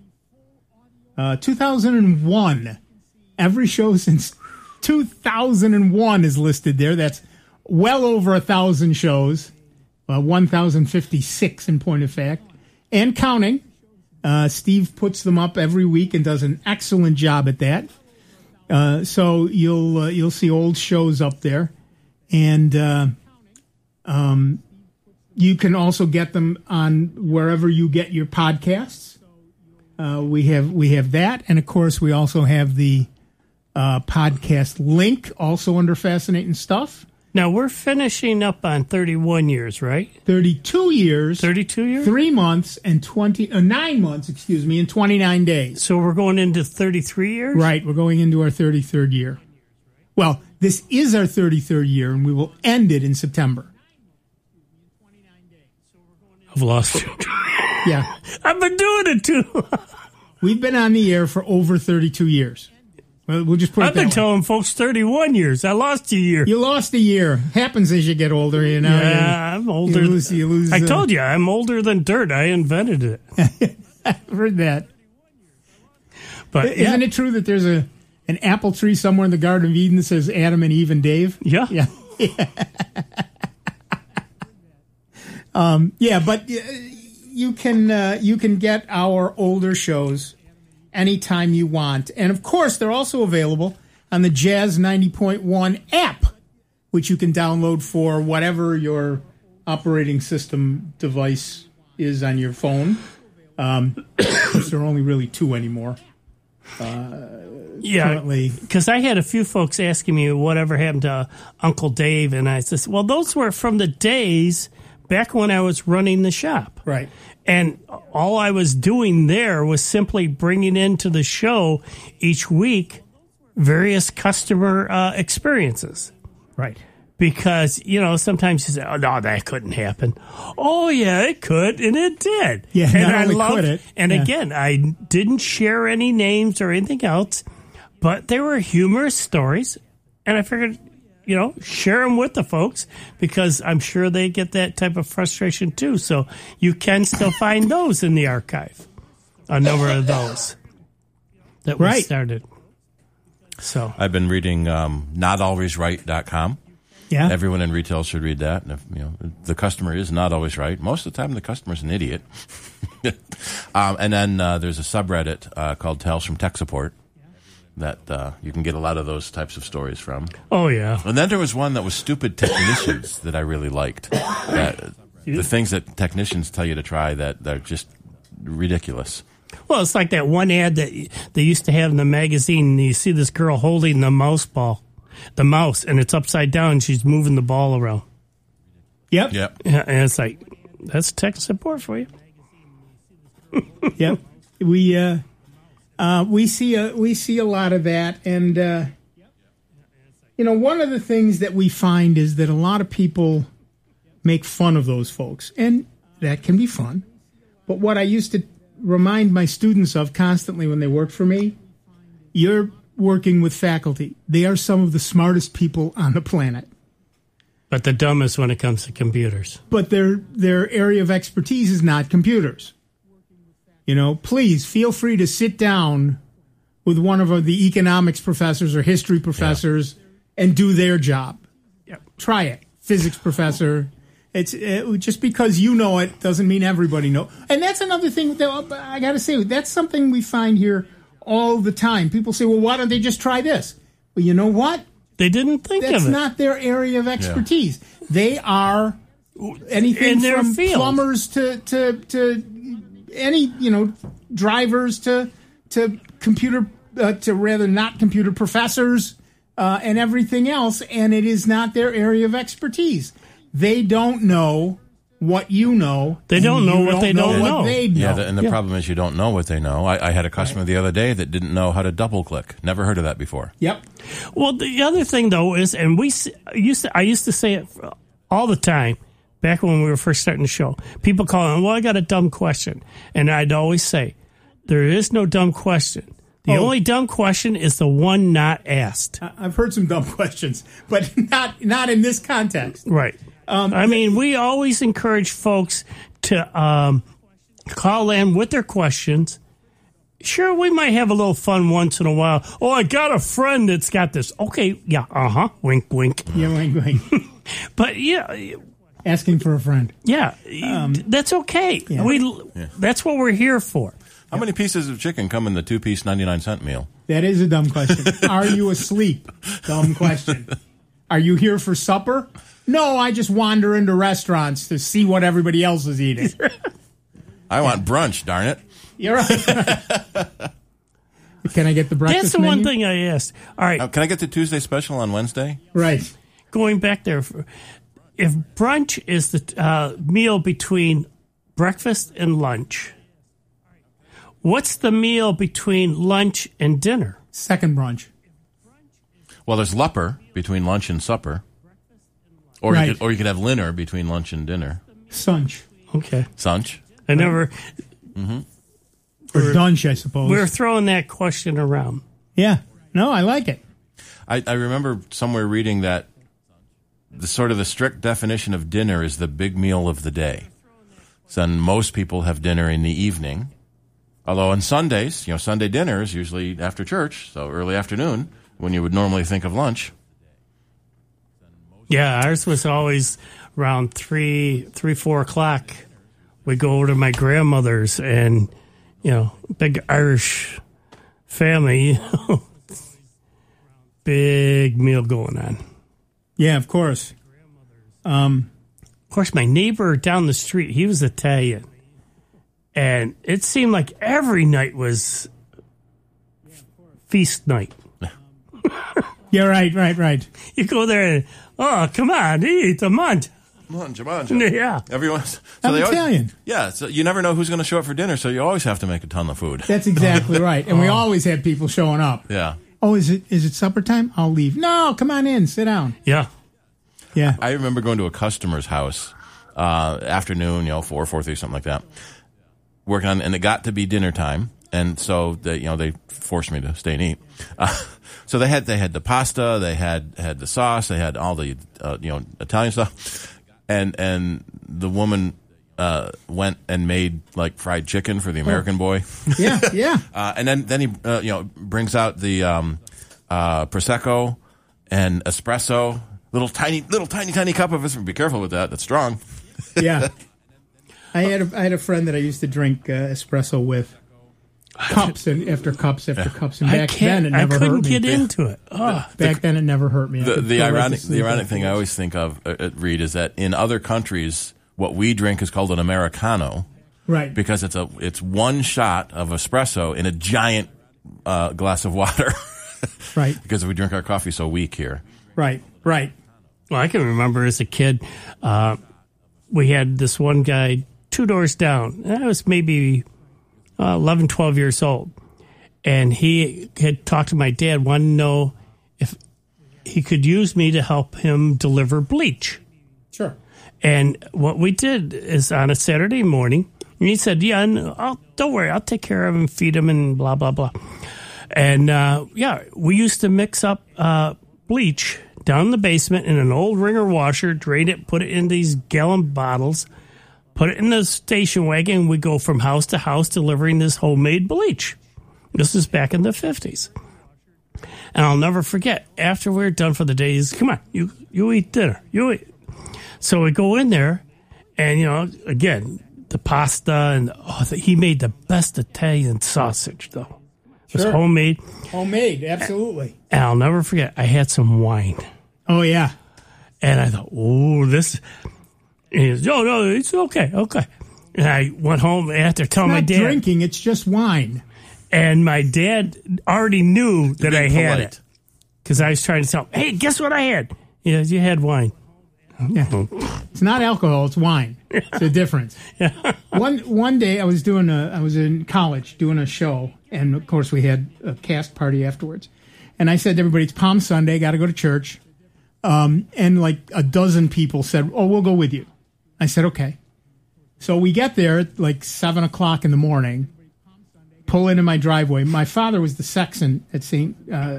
2001. Every show since 2001 is listed there. That's well over 1,000 shows, 1,056 in point of fact, and counting. Steve puts them up every week and does an excellent job at that. So you'll see old shows up there, and you can also get them on wherever you get your podcasts. We have that, and of course we also have the podcast link also under Fascinating Stuff. Now we're finishing up on 31 years, right? 32 years. 32 years? 3 months and 9 months, and 29 days. So we're going into 33 years? Right, we're going into our 33rd year. Well, this is our 33rd year, and we will end it in September. I've lost you. Yeah. I've been doing it too. We've been on the air for over 32 years. Well, we'll just put it I've been telling folks 31 years. I lost a year. You lost a year. Happens as you get older, you know. Yeah, I'm older. You lose, I told you, I'm older than dirt. I invented it. I've heard that. But isn't it true that there's an apple tree somewhere in the Garden of Eden that says Adam and Eve and Dave? Yeah. Yeah. But you can get our older shows anytime you want. And, of course, they're also available on the Jazz 90.1 app, which you can download for whatever your operating system device is on your phone. There are only really 2 anymore. currently. Because I had a few folks asking me whatever happened to Uncle Dave, and I said, well, those were from the days back when I was running the shop. Right. And all I was doing there was simply bringing into the show each week various customer experiences. Right. Because, sometimes you say, oh, no, that couldn't happen. Oh, yeah, it could, and it did. Yeah, and not I only loved could it. And yeah. again, I didn't share any names or anything else, but they were humorous stories, and I figured, share them with the folks, because I'm sure they get that type of frustration too. So you can still find those in the archive, a number of those that we started. So I've been reading notalwaysright.com. Yeah. Everyone in retail should read that. And if the customer is not always right, most of the time the customer's an idiot. And then there's a subreddit called Tales from Tech Support that you can get a lot of those types of stories from. Oh, yeah. And then there was one that was stupid technicians that I really liked. The things that technicians tell you to try that are just ridiculous. Well, it's like that one ad that they used to have in the magazine. And you see this girl holding the mouse, and it's upside down, and she's moving the ball around. Yep. Yeah, and it's like, that's tech support for you. Yep. We see a lot of that, and one of the things that we find is that a lot of people make fun of those folks, and that can be fun. But what I used to remind my students of constantly when they work for me, you're working with faculty. They are some of the smartest people on the planet. But the dumbest when it comes to computers. But their area of expertise is not computers. Please feel free to sit down with one of the economics professors or history professors and do their job. Yep. Try it. Physics professor. Just because you know it doesn't mean everybody knows. And that's another thing that I got to say. That's something we find here all the time. People say, well, why don't they just try this? Well, you know what? They didn't think of it. That's not their area of expertise. Yeah. They are anything from plumbers to any, drivers to computer, to rather not computer professors and everything else. And it is not their area of expertise. They don't know what you know. They don't know what they don't know. Yeah, and the problem is you don't know what they know. I had a customer the other day that didn't know how to double click. Never heard of that before. Yep. Well, the other thing though is, and I used to say it all the time back when we were first starting the show. People calling, well, I got a dumb question, and I'd always say, there is no dumb question. The only dumb question is the one not asked. I've heard some dumb questions, but not in this context. Right. We always encourage folks to call in with their questions. Sure, we might have a little fun once in a while. Oh, I got a friend that's got this. Okay, yeah, wink, wink. Yeah, wink, wink. But, yeah. Asking for a friend. Yeah, that's okay. Yeah. That's what we're here for. How many pieces of chicken come in the 2-piece 99-cent meal? That is a dumb question. Are you asleep? Dumb question. Are you here for supper? No, I just wander into restaurants to see what everybody else is eating. I want brunch, darn it. You're right. Can I get the breakfast That's the menu? one thing I asked. All right. Can I get the Tuesday special on Wednesday? Right. Going back there, if brunch is the meal between breakfast and lunch, what's the meal between lunch and dinner? Second brunch. Well, there's lupper between lunch and supper. Or you could have linner between lunch and dinner. Sunch. Okay. Sunch. I never... Mm-hmm. Or dunch, I suppose. We're throwing that question around. Yeah. No, I like it. I remember somewhere reading that the strict definition of dinner is the big meal of the day. So most people have dinner in the evening. Although on Sundays, Sunday dinner is usually after church, so early afternoon, when you would normally think of lunch. Yeah, ours was always around 4 o'clock. We'd go over to my grandmother's and, big Irish family, big meal going on. Yeah, of course. Of course, my neighbor down the street, he was Italian. And it seemed like every night was feast night. Yeah, right. You go there and, come on, eat a munch. Munch. Yeah. Everyone's... I'm Italian. So you never know who's going to show up for dinner, so you always have to make a ton of food. That's exactly right. And we always have people showing up. Yeah. Oh, is it supper time? I'll leave. No, come on in. Sit down. Yeah. Yeah. I remember going to a customer's house, afternoon, 4:30, something like that, working on, and it got to be dinner time, and so they forced me to stay and eat. So they had the pasta, they had the sauce, they had all the Italian stuff, and the woman went and made like fried chicken for the American boy. Yeah. And then he brings out the prosecco and espresso, little tiny cup of it. Be careful with that. That's strong. Yeah. I had a friend that I used to drink espresso with. Cups after cups, and back then it never hurt me. I couldn't get into it. Back then it never hurt me. The ironic thing I always think of, Reed, is that in other countries, what we drink is called an Americano, right? Because it's one shot of espresso in a giant glass of water, right? Because we drink our coffee so weak here, right. Well, I can remember as a kid, we had this one guy 2 doors down. I was maybe 11, 12 years old. And he had talked to my dad, wanted to know if he could use me to help him deliver bleach. Sure. And what we did is on a Saturday morning, and he said, don't worry, I'll take care of him, feed him, and blah, blah, blah. And, we used to mix up bleach down in the basement in an old wringer washer, drain it, put it in these gallon bottles, put it in the station wagon, and we go from house to house delivering this homemade bleach. This is back in the 50s. And I'll never forget, after we were done for the day, he's, come on, you eat dinner. You eat. So we go in there, and, again, the pasta, and he made the best Italian sausage, though. It was homemade. Homemade, absolutely. And I'll never forget, I had some wine. Oh, yeah. And I thought, this... And he goes, no, it's okay. And I went home after telling my dad. It's not drinking, it's just wine. And my dad already knew that I had it. Because I was trying to tell him, hey, guess what I had? He goes, you had wine. Yeah. It's not alcohol, it's wine. It's a difference. Yeah. One day I was in college doing a show, and of course we had a cast party afterwards. And I said to everybody, it's Palm Sunday, got to go to church. And like a dozen people said, oh, we'll go with you. I said, okay. So we get there at like 7 o'clock in the morning, pull into my driveway. My father was the sexton at St.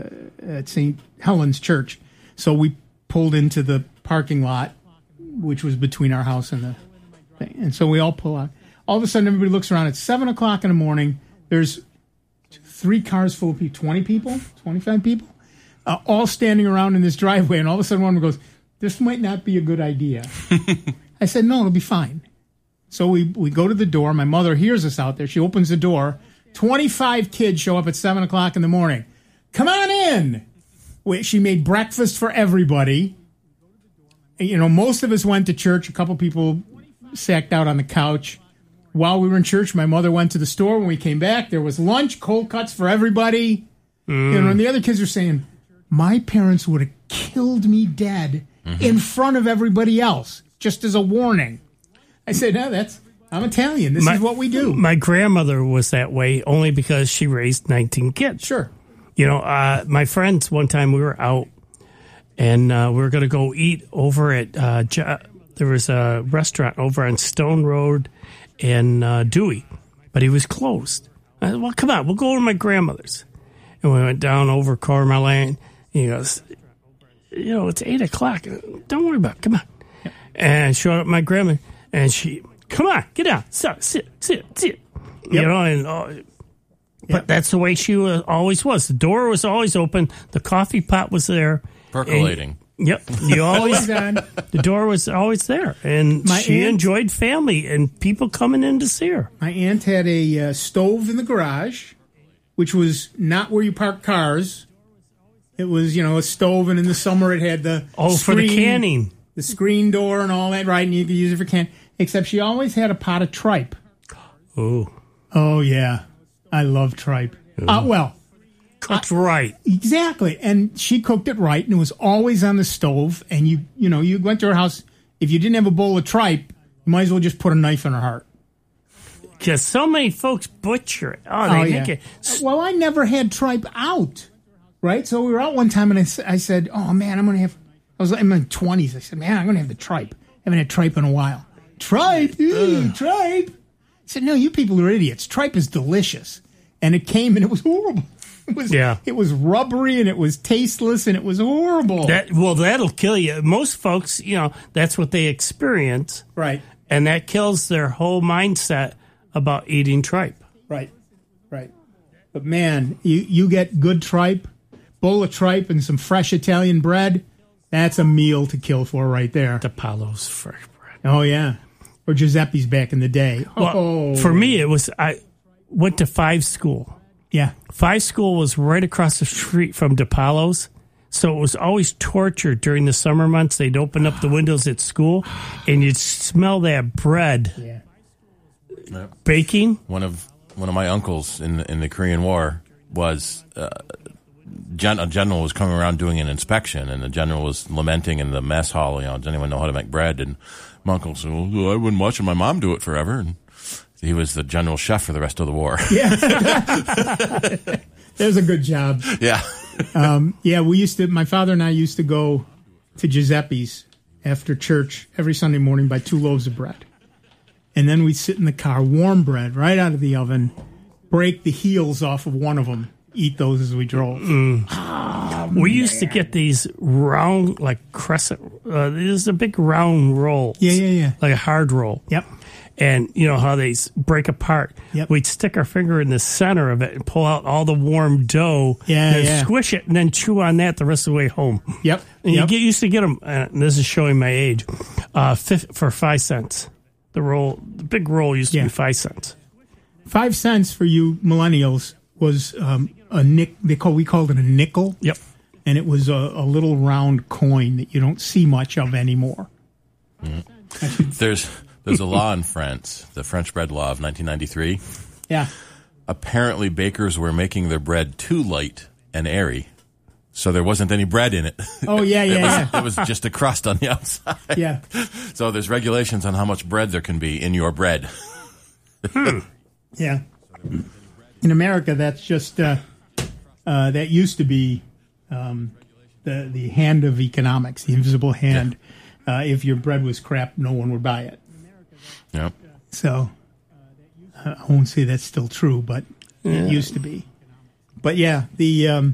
Helen's Church. So we pulled into the parking lot, which was between our house and the thing. And so we all pull out. All of a sudden, everybody looks around. It's 7 o'clock in the morning. There's 3 cars full of people, 20 people, 25 people, all standing around in this driveway. And all of a sudden, one goes, this might not be a good idea. I said, no, it'll be fine. So we go to the door. My mother hears us out there. She opens the door. 25 kids show up at 7 o'clock in the morning. Come on in. She made breakfast for everybody. Most of us went to church. A couple people sacked out on the couch. While we were in church, my mother went to the store. When we came back, there was lunch, cold cuts for everybody. And the other kids are saying, my parents would have killed me dead in front of everybody else, just as a warning. I said, no, I'm Italian. This is what we do. My grandmother was that way only because she raised 19 kids. Sure. My friends, one time we were out, and we were going to go eat over at, there was a restaurant over on Stone Road in Dewey, but he was closed. I said, well, come on, we'll go to my grandmother's. And we went down over Carmel Lane. He goes, it's 8 o'clock. Don't worry about it. Come on. Yeah. And showed up my grandma, and she, come on, get down. Sit. Yep. But that's the way she always was. The door was always open. The coffee pot was there. Percolating. Yep. The door was always there. And she enjoyed family and people coming in to see her. My aunt had a stove in the garage, which was not where you park cars. It was, a stove, and in the summer it had the for the canning. The screen door and all that, right? And you could use it for canning. Except she always had a pot of tripe. Oh. Oh, yeah. I love tripe. Cooked right. Exactly. And she cooked it right, and it was always on the stove. And you went to her house. If you didn't have a bowl of tripe, you might as well just put a knife in her heart. Because so many folks butcher it. They make it. Well, I never had tripe out, right? So we were out one time, and I said, "Oh man, I'm gonna have." I was in my 20s. I said, "Man, I'm gonna have the tripe. I haven't had tripe in a while." Tripe, tripe. I said, "No, you people are idiots. Tripe is delicious." And it came, and it was horrible. It was rubbery, and it was tasteless, and it was horrible. That'll kill you. Most folks, that's what they experience, right? And that kills their whole mindset about eating tripe. Right. But man, you get good tripe, bowl of tripe and some fresh Italian bread, that's a meal to kill for right there. DiPaolo's fresh bread. Oh, yeah. Or Giuseppe's back in the day. Well, for me, I went to Five School. Yeah. Five School was right across the street from DiPaolo's. So it was always torture during the summer months. They'd open up the windows at school, and you'd smell that bread. Yeah. Baking. One of my uncles in the Korean War was a general was coming around doing an inspection, and the general was lamenting in the mess hall. Does anyone know how to make bread? And my uncle said, "Well, I've been watching my mom do it forever." And he was the general chef for the rest of the war. Yeah, that was a good job. Yeah, my father and I used to go to Giuseppe's after church every Sunday morning, buy 2 loaves of bread. And then we'd sit in the car, warm bread, right out of the oven, break the heels off of one of them, eat those as we drove. We used to get these round, like crescent, there's a big round roll. Yeah. Like a hard roll. Yep. And you know how they break apart. Yep. We'd stick our finger in the center of it and pull out all the warm dough. And squish it and then chew on that the rest of the way home. Yep. And you used to get them, and this is showing my age, for 5 cents. The big roll used to be 5 cents. 5 cents for you millennials was we called it a nickel. Yep. And it was a little round coin that you don't see much of anymore. There's a law in France, the French bread law of 1993. Yeah. Apparently, bakers were making their bread too light and airy, so there wasn't any bread in it. Oh, yeah. It was just a crust on the outside. Yeah. So there's regulations on how much bread there can be in your bread. Yeah. In America, that's just that used to be the hand of economics, the invisible hand. Yeah. If your bread was crap, no one would buy it. Yeah. So I won't say that's still true, but it used to be. But yeah, the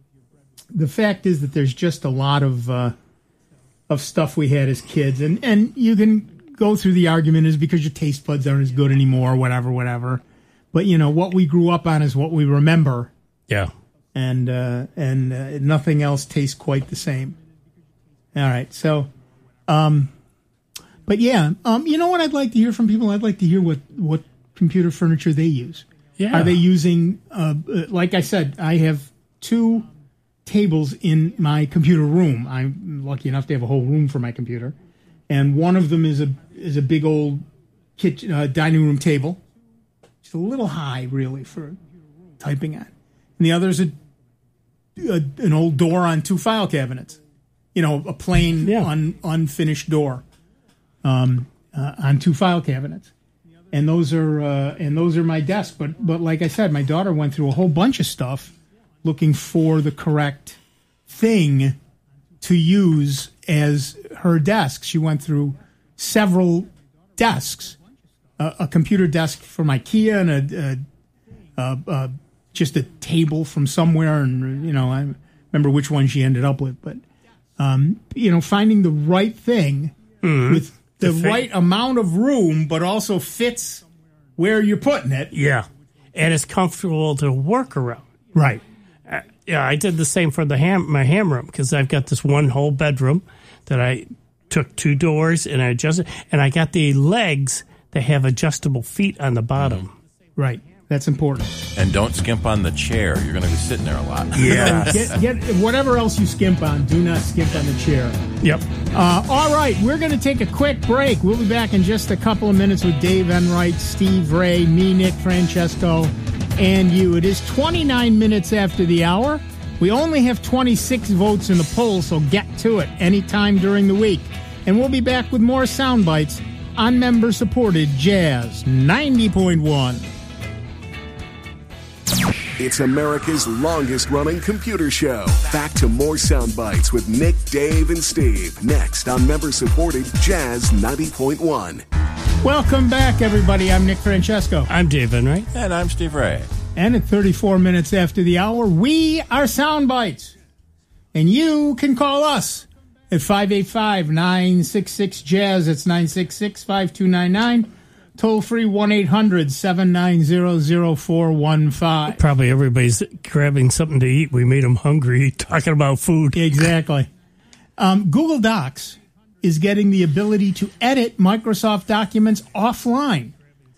fact is that there's just a lot of stuff we had as kids, and you can go through the argument is because your taste buds aren't as good anymore, whatever. But what we grew up on is what we remember. Yeah. And nothing else tastes quite the same. All right, so. But yeah, you know what I'd like to hear from people? I'd like to hear what computer furniture they use. Yeah. Are they using, like I said, I have 2 tables in my computer room. I'm lucky enough to have a whole room for my computer. And one of them is a big old kitchen, dining room table. It's a little high, really, for typing on. And the other is an old door on 2 file cabinets. A plain, unfinished door on 2 file cabinets, and those are my desk. But like I said, my daughter went through a whole bunch of stuff looking for the correct thing to use as her desk. She went through several desks, a computer desk from IKEA and just a table from somewhere, and I remember which one she ended up with, but. Finding the right thing with the right amount of room, but also fits where you're putting it. Yeah. And it's comfortable to work around. Right. I did the same for my ham room, because I've got this one whole bedroom that I took 2 doors and I adjusted, and I got the legs that have adjustable feet on the bottom. Right. That's important. And don't skimp on the chair. You're going to be sitting there a lot. Yeah. Get whatever else you skimp on, do not skimp on the chair. Yep. All right, we're going to take a quick break. We'll be back in just a couple of minutes with Dave Enright, Steve Ray, me, Nick Francesco. and you. It is 29 minutes after the hour. We only have 26 votes in the poll, so get to it anytime during the week. And we'll be back with more sound bites on member-supported Jazz 90.1. It's America's longest-running computer show. Back to more sound bites with Nick, Dave, and Steve. Next on member-supported Jazz 90.1. Welcome back, everybody. I'm Nick Francesco. I'm Dave Enright. And I'm Steve Ray. And at 34 minutes after the hour, we are sound bites. And you can call us at 585-966-JAZZ. It's 966-5299. Toll free 1-800-790-0415. Probably everybody's grabbing something to eat. We made them hungry talking about food. Exactly. Google Docs is getting the ability to edit Microsoft documents offline.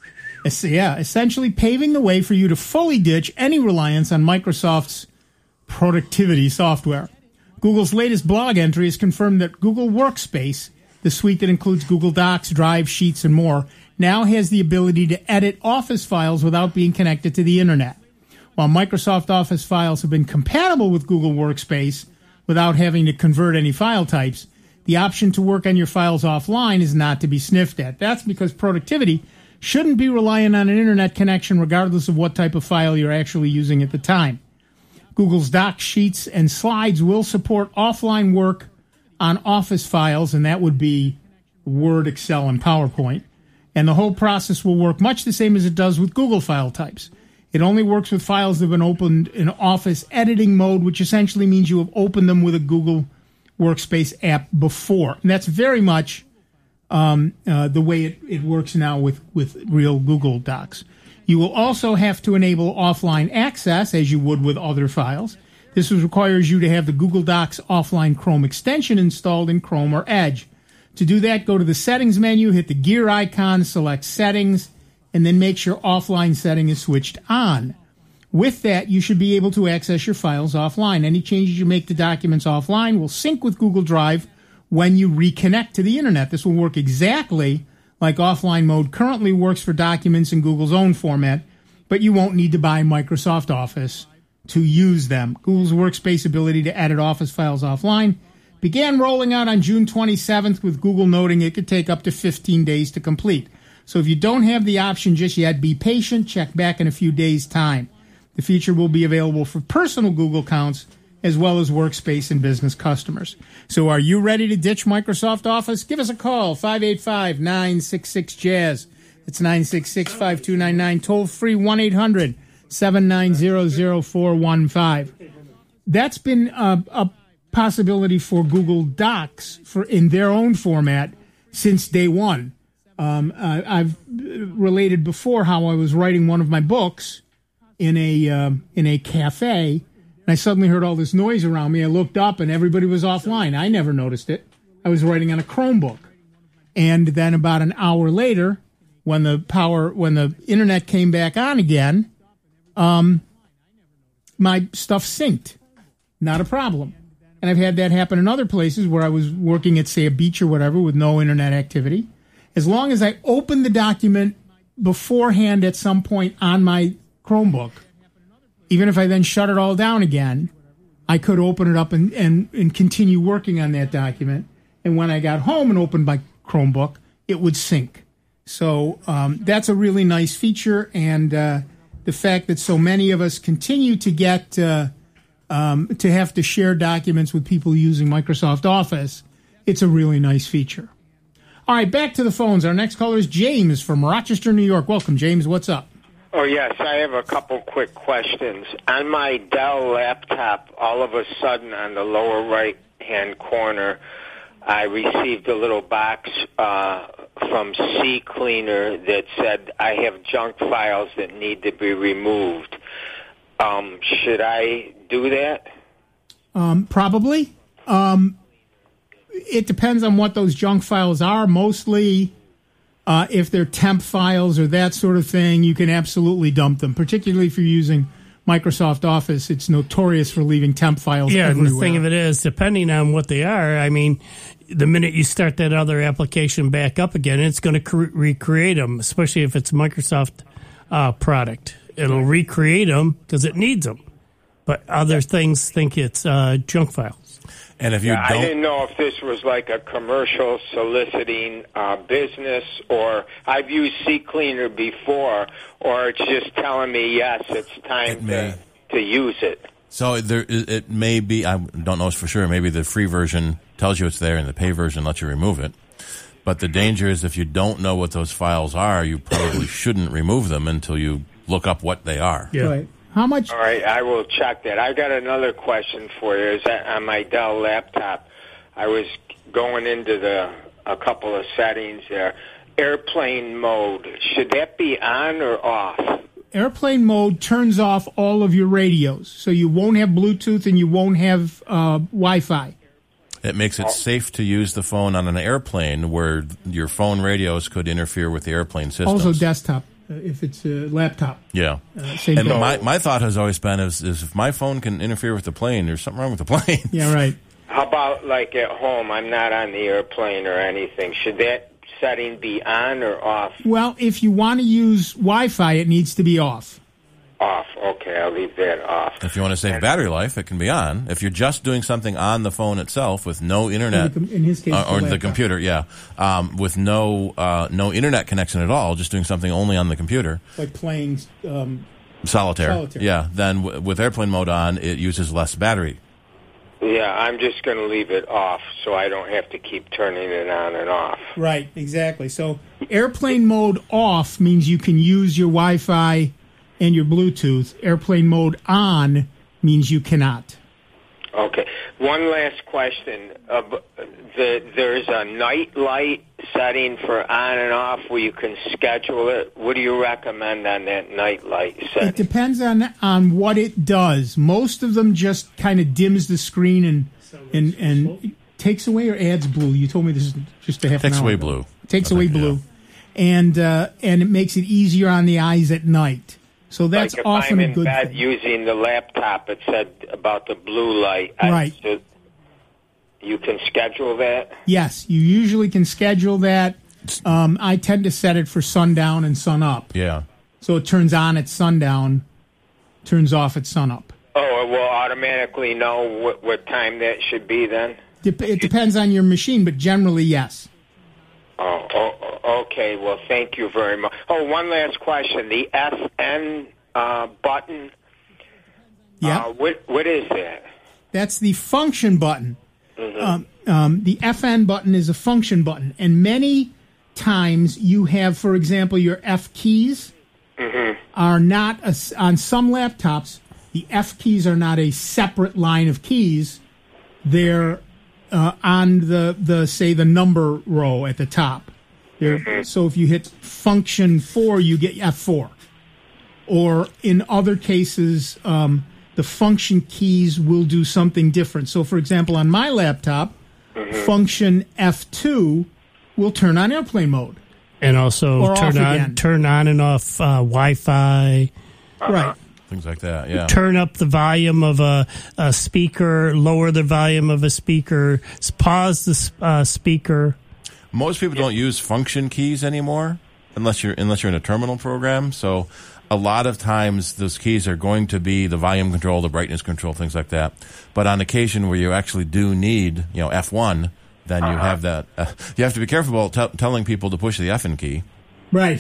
Essentially paving the way for you to fully ditch any reliance on Microsoft's productivity software. Google's latest blog entry has confirmed that Google Workspace, the suite that includes Google Docs, Drive, Sheets, and more, now has the ability to edit Office files without being connected to the Internet. While Microsoft Office files have been compatible with Google Workspace without having to convert any file types, the option to work on your files offline is not to be sniffed at. That's because productivity shouldn't be relying on an Internet connection regardless of what type of file you're actually using at the time. Google's Docs, Sheets, and Slides will support offline work on Office files, and that would be Word, Excel, and PowerPoint. And the whole process will work much the same as it does with Google file types. It only works with files that have been opened in Office editing mode, which essentially means you have opened them with a Google Workspace app before. And that's very much the way it works now with real Google Docs. You will also have to enable offline access, as you would with other files. This requires you to have the Google Docs offline Chrome extension installed in Chrome or Edge. To do that, go to the Settings menu, hit the gear icon, select Settings, and then make sure offline setting is switched on. With that, you should be able to access your files offline. Any changes you make to documents offline will sync with Google Drive when you reconnect to the Internet. This will work exactly like offline mode currently works for documents in Google's own format, but you won't need to buy Microsoft Office to use them. Google's Workspace ability to edit Office files offline began rolling out on June 27th, with Google noting it could take up to 15 days to complete. So if you don't have the option just yet, be patient. Check back in a few days' time. The feature will be available for personal Google accounts as well as Workspace and business customers. So are you ready to ditch Microsoft Office? Give us a call, 585-966-JAZZ. It's 966-5299. Toll free 1-800-790-0415. That's been a possibility for Google Docs in their own format since day one. I've related before how I was writing one of my books in a cafe, and I suddenly heard all this noise around me. I looked up, and everybody was offline. I never noticed it. I was writing on a Chromebook, and then about an hour later, when the internet came back on again, my stuff synced. Not a problem. And I've had that happen in other places where I was working at, say, a beach or whatever with no internet activity. As long as I opened the document beforehand at some point on my Chromebook, even if I then shut it all down again, I could open it up and continue working on that document. And when I got home and opened my Chromebook, it would sync. So that's a really nice feature. And the fact that so many of us continue to get to have to share documents with people using Microsoft Office, it's a really nice feature. All right, back to the phones. Our next caller is James from Rochester, New York. Welcome, James. What's up? Oh, yes, I have a couple quick questions. On my Dell laptop, all of a sudden on the lower right-hand corner, I received a little box from CCleaner that said I have junk files that need to be removed. Should I do that? Probably. It depends on what those junk files are. Mostly, if they're temp files or that sort of thing, you can absolutely dump them, particularly if you're using Microsoft Office. It's notorious for leaving temp files everywhere. And the thing of it is, depending on what they are, I mean, the minute you start that other application back up again, it's going to recreate them, especially if it's a Microsoft product. It'll recreate them because it needs them. But other things think it's junk files. And if you I didn't know if this was like a commercial soliciting business, or I've used CCleaner before, or it's just telling me, yes, it's time to use it. So it may be, I don't know for sure, maybe the free version tells you it's there and the pay version lets you remove it. But the danger is if you don't know what those files are, you probably shouldn't remove them until you look up what they are. Yeah. Right. How much? All right, I will check that. I got another question for you. Is that on my Dell laptop? I was going into a couple of settings there. Airplane mode, should that be on or off? Airplane mode turns off all of your radios, so you won't have Bluetooth and you won't have Wi-Fi. It makes it safe to use the phone on an airplane where your phone radios could interfere with the airplane systems. Also desktop. If it's a laptop. Yeah. Same and thing. my thought has always been is if my phone can interfere with the plane, there's something wrong with the plane. Yeah, right. How about like at home? I'm not on the airplane or anything. Should that setting be on or off? Well, if you want to use Wi-Fi, it needs to be off. Off. Okay, I'll leave that off. If you want to save battery life, it can be on. If you're just doing something on the phone itself with no internet, in his case, or the computer, with no internet connection at all, just doing something only on the computer, like playing solitaire. Yeah, then with airplane mode on, it uses less battery. Yeah, I'm just going to leave it off so I don't have to keep turning it on and off. Right, exactly. So airplane mode off means you can use your Wi-Fi and your Bluetooth. Airplane mode on means you cannot. Okay. One last question. There's a night light setting for on and off where you can schedule it. What do you recommend on that night light setting? It depends on what it does. Most of them just kind of dims the screen and takes away or adds blue. You told me this is just a half an hour. Takes away blue. Takes away blue. Yeah. And it makes it easier on the eyes at night. So that's like often a good thing. If I'm in bed thing. using the laptop, it said about the blue light. Right. So you can schedule that? Yes, you usually can schedule that. I tend to set it for sundown and sun up. Yeah. So it turns on at sundown, turns off at sunup. Oh, it will automatically know what time that should be then? It depends on your machine, but generally, yes. Okay. Well, thank you very much. Oh, one last question. The FN button. Yeah. What is that? That's the function button. Mm-hmm. The FN button is a function button, and many times you have, for example, your F keys are not on some laptops. The F keys are not a separate line of keys. They're on the number row at the top. So if you hit function 4, you get F4. Or in other cases, the function keys will do something different. So, for example, on my laptop, function F2 will turn on airplane mode. And also turn on and off Wi-Fi. Right. Things like that, yeah. Turn up the volume of a speaker, lower the volume of a speaker, pause the speaker. Most people don't use function keys anymore unless you're in a terminal program. So a lot of times those keys are going to be the volume control, the brightness control, things like that. But on occasion where you actually do need, F1, then you have that. You have to be careful about telling people to push the FN key. Right.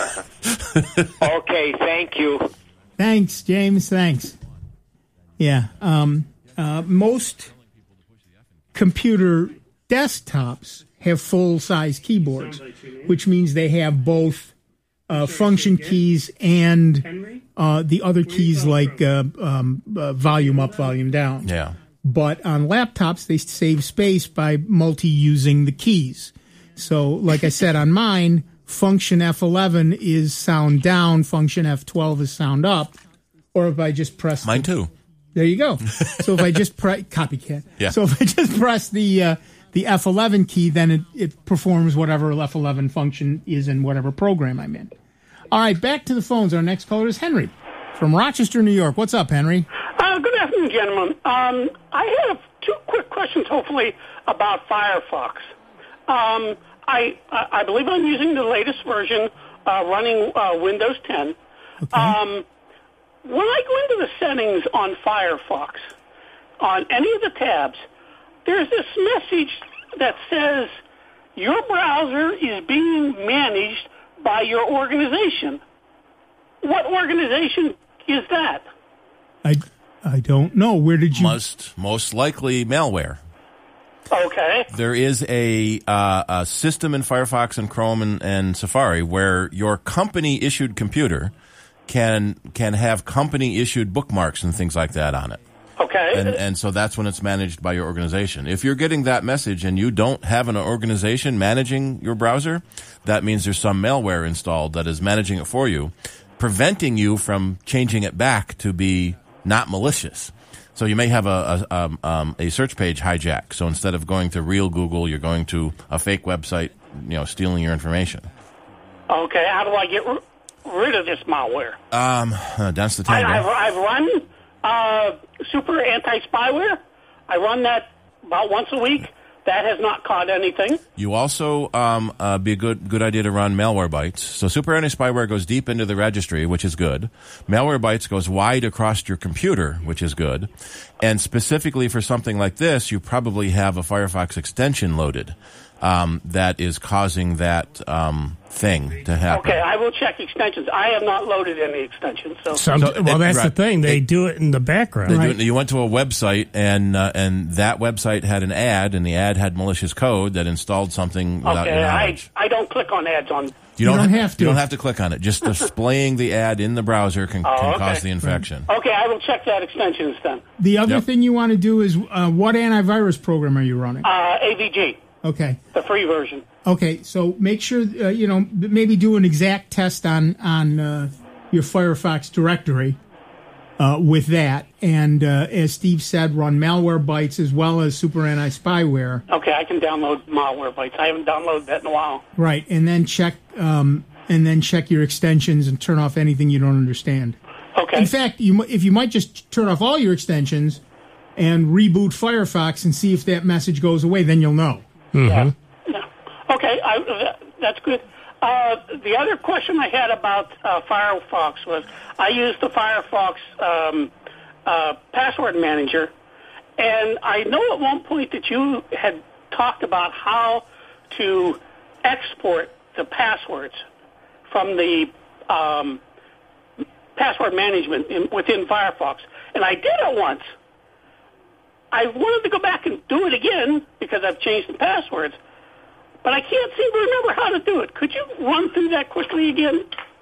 Okay, thank you. Thanks, James. Thanks. Yeah. Most computer desktops have full-size keyboards, which means they have both function keys and the other keys like volume up, volume down. Yeah. But on laptops, they save space by multi-using the keys. So, like I said, on mine, function F11 is sound down, function F12 is sound up. Or if I just press... Mine too. There you go. So if I just press... Copycat. Yeah. So if I just press the F11 key, then it performs whatever F11 function is in whatever program I'm in. All right, back to the phones. Our next caller is Henry from Rochester, New York. What's up, Henry? Good afternoon, gentlemen. I have two quick questions, hopefully, about Firefox. I believe I'm using the latest version running Windows 10. Okay. when I go into the settings on Firefox, on any of the tabs, there's this message that says your browser is being managed by your organization. What organization is that? I don't know. Where did you... Most likely malware. Okay. There is a system in Firefox and Chrome and Safari where your company-issued computer can have company-issued bookmarks and things like that on it. Okay. And so that's when it's managed by your organization. If you're getting that message and you don't have an organization managing your browser, that means there's some malware installed that is managing it for you, preventing you from changing it back to be not malicious. So you may have a search page hijack. So instead of going to real Google, you're going to a fake website, stealing your information. Okay, how do I get rid of this malware? That's the time. I've run Super Anti-Spyware. I run that about once a week. That has not caught anything. You also be a good idea to run Malwarebytes. So Super Anti-Spyware goes deep into the registry, which is good. Malwarebytes goes wide across your computer, which is good. And specifically for something like this, you probably have a Firefox extension loaded that is causing that thing to happen. Okay, I will check extensions. I have not loaded any extensions. That's the thing. They do it in the background. You went to a website, and that website had an ad, and the ad had malicious code that installed something without your knowledge. I don't click on ads on... You don't have to. You don't have to click on it. Just displaying the ad in the browser can cause the infection. Okay, I will check that extensions then. The other thing you want to do is, what antivirus program are you running? AVG. Okay. The free version. Okay, so make sure, maybe do an exact test on your Firefox directory with that. And as Steve said, run Malwarebytes as well as Super Anti-Spyware. Okay, I can download Malwarebytes. I haven't downloaded that in a while. Right, and then check your extensions and turn off anything you don't understand. Okay. In fact, if you might just turn off all your extensions and reboot Firefox and see if that message goes away, then you'll know. Yeah. Okay, that's good. The other question I had about Firefox was I used the Firefox password manager, and I know at one point that you had talked about how to export the passwords from the password management within Firefox, and I did it once. I wanted to go back and do it again because I've changed the passwords, but I can't seem to remember how to do it. Could you run through that quickly again?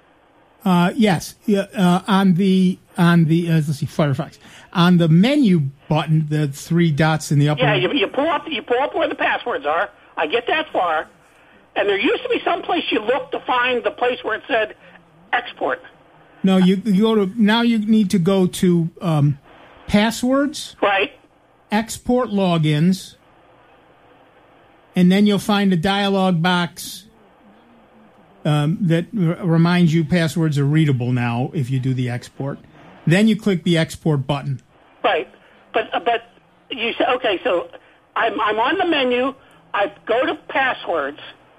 Yes. On the let's see, Firefox. On the menu button, the three dots in the upper. Yeah, you pull up where the passwords are. I get that far, and there used to be some place you look to find the place where it said export. No, you go to now. You need to go to passwords. Right. Export logins, and then you'll find a dialog box that reminds you passwords are readable now if you do the export. Then you click the export button. Right, but you say okay. So I'm on the menu. I go to passwords.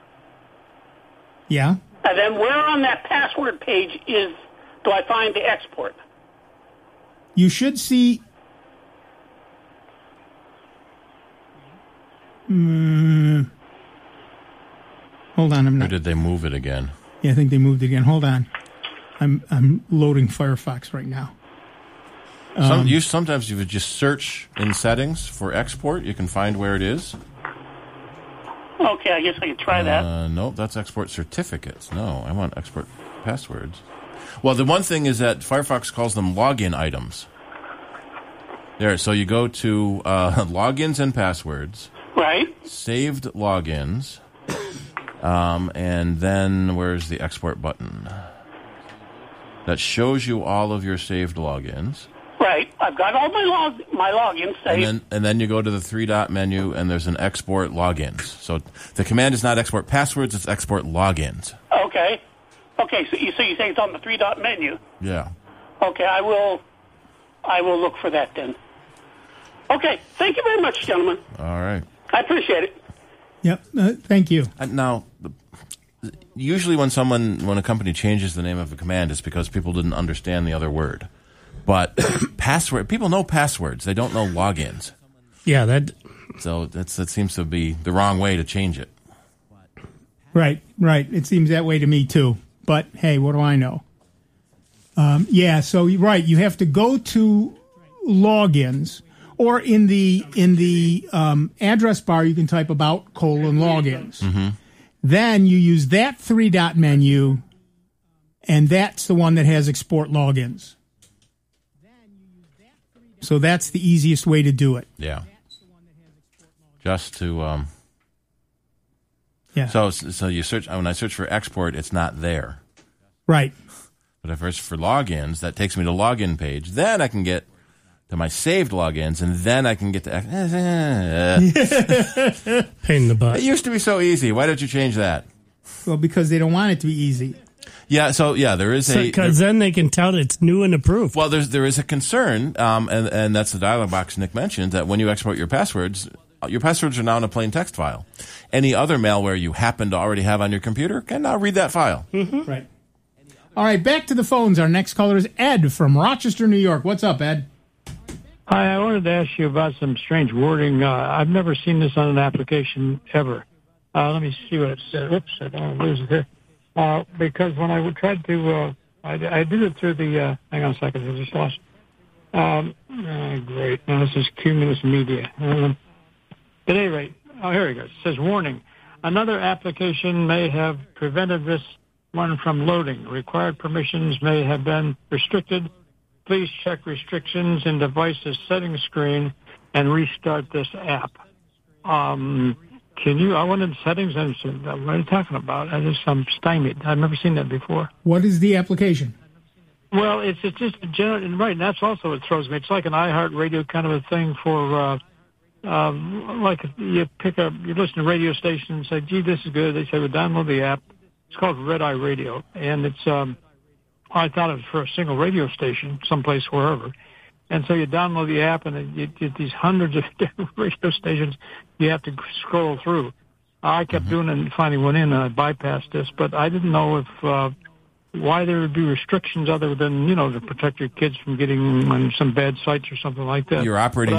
Yeah. And then where on that password page do I find the export? You should see. Hold on, Or did they move it again? Yeah, I think they moved it again. Hold on, I'm loading Firefox right now. Sometimes you would just search in settings for export. You can find where it is. Okay, I guess I can try that. No, that's export certificates. No, I want export passwords. Well, the one thing is that Firefox calls them login items. There, so you go to logins and passwords. Right. Saved logins. And then where's the export button? That shows you all of your saved logins. Right. I've got all my logins saved. And then you go to the three-dot menu, and there's an export logins. So the command is not export passwords, it's export logins. Okay. Okay, so you say it's on the three-dot menu. Yeah. Okay, I will look for that then. Okay, thank you very much, gentlemen. All right. I appreciate it. Yep, thank you. Now, usually when a company changes the name of a command, it's because people didn't understand the other word. But people know passwords. They don't know logins. Yeah, so that seems to be the wrong way to change it. Right. It seems that way to me too. But hey, what do I know? So you have to go to logins, or in the address bar you can type about :logins. Mm-hmm. Then you use that 3-dot menu, and that's the one that has export logins. So that's the easiest way to do it. Yeah. Just to yeah. So you search, when I search for export, it's not there. Right. But if I search for logins, that takes me to login page. Then I can get to my saved logins, and then I can get to pain in the butt. It used to be so easy. Why don't you change that? Well, because they don't want it to be easy. Yeah, there is because then they can tell it's new and approved. Well, there is a concern, and that's the dialog box Nick mentioned, that when you export your passwords are now in a plain text file. Any other malware you happen to already have on your computer can now read that file. Mm-hmm. Right. All right, back to the phones. Our next caller is Ed from Rochester, New York. What's up, Ed? Hi, I wanted to ask you about some strange wording. I've never seen this on an application ever. Let me see what it says. Oops, I don't want to lose it here. Because when I tried to, I did it through the, hang on a second, I just lost. Great. Now this is Cumulus Media. At any rate, here it goes. It says, warning, another application may have prevented this one from loading. Required permissions may have been restricted. Please check restrictions in device's settings screen and restart this app. I went in settings and said, what are you talking about? I'm stymied. I've never seen that before. What is the application? Well, it's just a general, right, and that's also what throws me. It's like an iHeartRadio kind of a thing for, like you listen to a radio station and say, gee, this is good. They say, well, download the app. It's called Red Eye Radio, and it's, I thought it was for a single radio station, someplace, wherever. And so you download the app, and you get these hundreds of different radio stations you have to scroll through. I kept doing it and finally went in, and I bypassed this, but I didn't know if why there would be restrictions other than, to protect your kids from getting on some bad sites or something like that. Your operating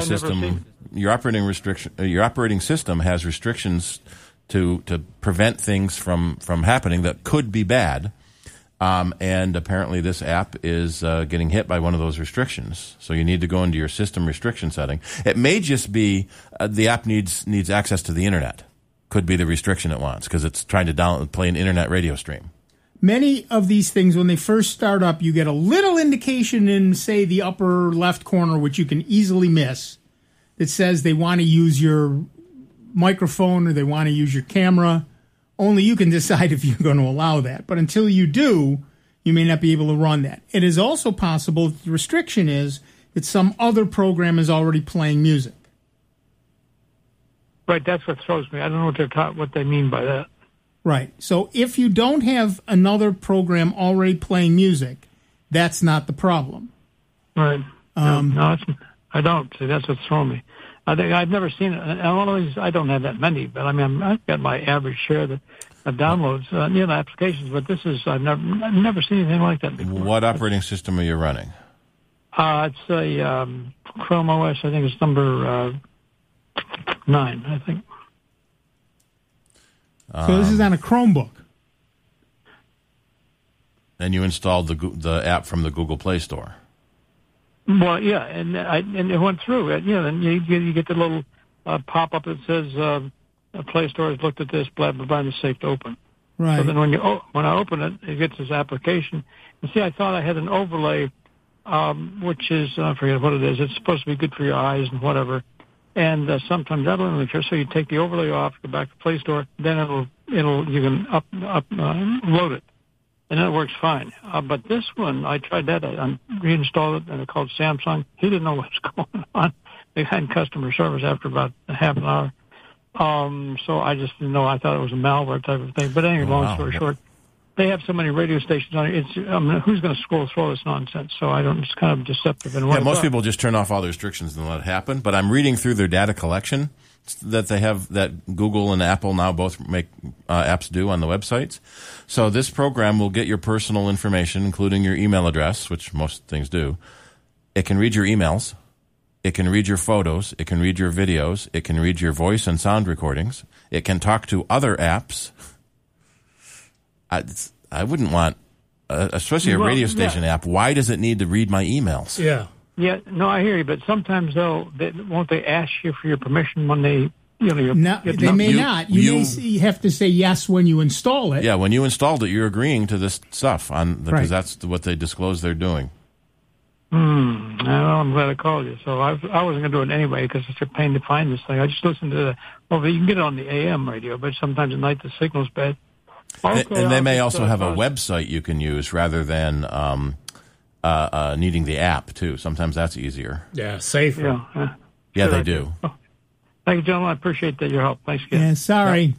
system has restrictions to prevent things from happening that could be bad. And apparently this app is getting hit by one of those restrictions. So you need to go into your system restriction setting. It may just be the app needs access to the internet. Could be the restriction it wants because it's trying to play an internet radio stream. Many of these things, when they first start up, you get a little indication in, say, the upper left corner, which you can easily miss, that says they want to use your microphone or they want to use your camera. Only you can decide if you're going to allow that. But until you do, you may not be able to run that. It is also possible that the restriction is that some other program is already playing music. Right, that's what throws me. I don't know what they mean by that. Right. So if you don't have another program already playing music, that's not the problem. Right. No, I don't. See, that's what's throwing me. I think I've never seen it. And all of these, I don't have that many, but I mean, I've got my average share of downloads, applications. But this is I've never seen anything like that before. What operating system are you running? It's a Chrome OS. I think it's number 9. I think. So this is on a Chromebook. And you installed the app from the Google Play Store. Well, yeah, and it went through. And you get the little pop-up that says Play Store has looked at this, blah, blah, blah, and it's safe to open. Right. So then when I open it, it gets this application. And see, I thought I had an overlay, which is, I forget what it is. It's supposed to be good for your eyes and whatever. And sometimes that'll only care. So you take the overlay off, go back to Play Store, then you can load it. And it works fine. But this one, I tried that. I reinstalled it, and it called Samsung. He didn't know what was going on. They had customer service after about half an hour. So I just didn't know. I thought it was a malware type of thing. But anyway, long story short, they have so many radio stations on it. Who's going to scroll through all this nonsense? So it's kind of deceptive. Most people just turn off all the restrictions and let it happen. But I'm reading through their data collection that they have, that Google and Apple now both make apps do on the websites. So this program will get your personal information, including your email address, which most things do, It can read your emails. It can read your photos. It can read your videos. It can read your voice and sound recordings. It can talk to other apps. I wouldn't want, especially a radio station app. Why does it need to read my emails? Yeah. Yeah, no, I hear you, but sometimes though, won't they ask you for your permission when they, they may not. You may have to say yes when you install it. Yeah, when you installed it, you're agreeing to this stuff because that's what they disclose they're doing. I'm glad I called you. So I wasn't going to do it anyway because it's a pain to find this thing. I just listened to you can get it on the AM radio, but sometimes at night the signal's bad. Okay, and they may also have a website you can use rather than needing the app, too. Sometimes that's easier. Yeah, safer. Yeah, they do. Oh, thank you, gentlemen. I appreciate your help. Thanks again. Yeah, sorry.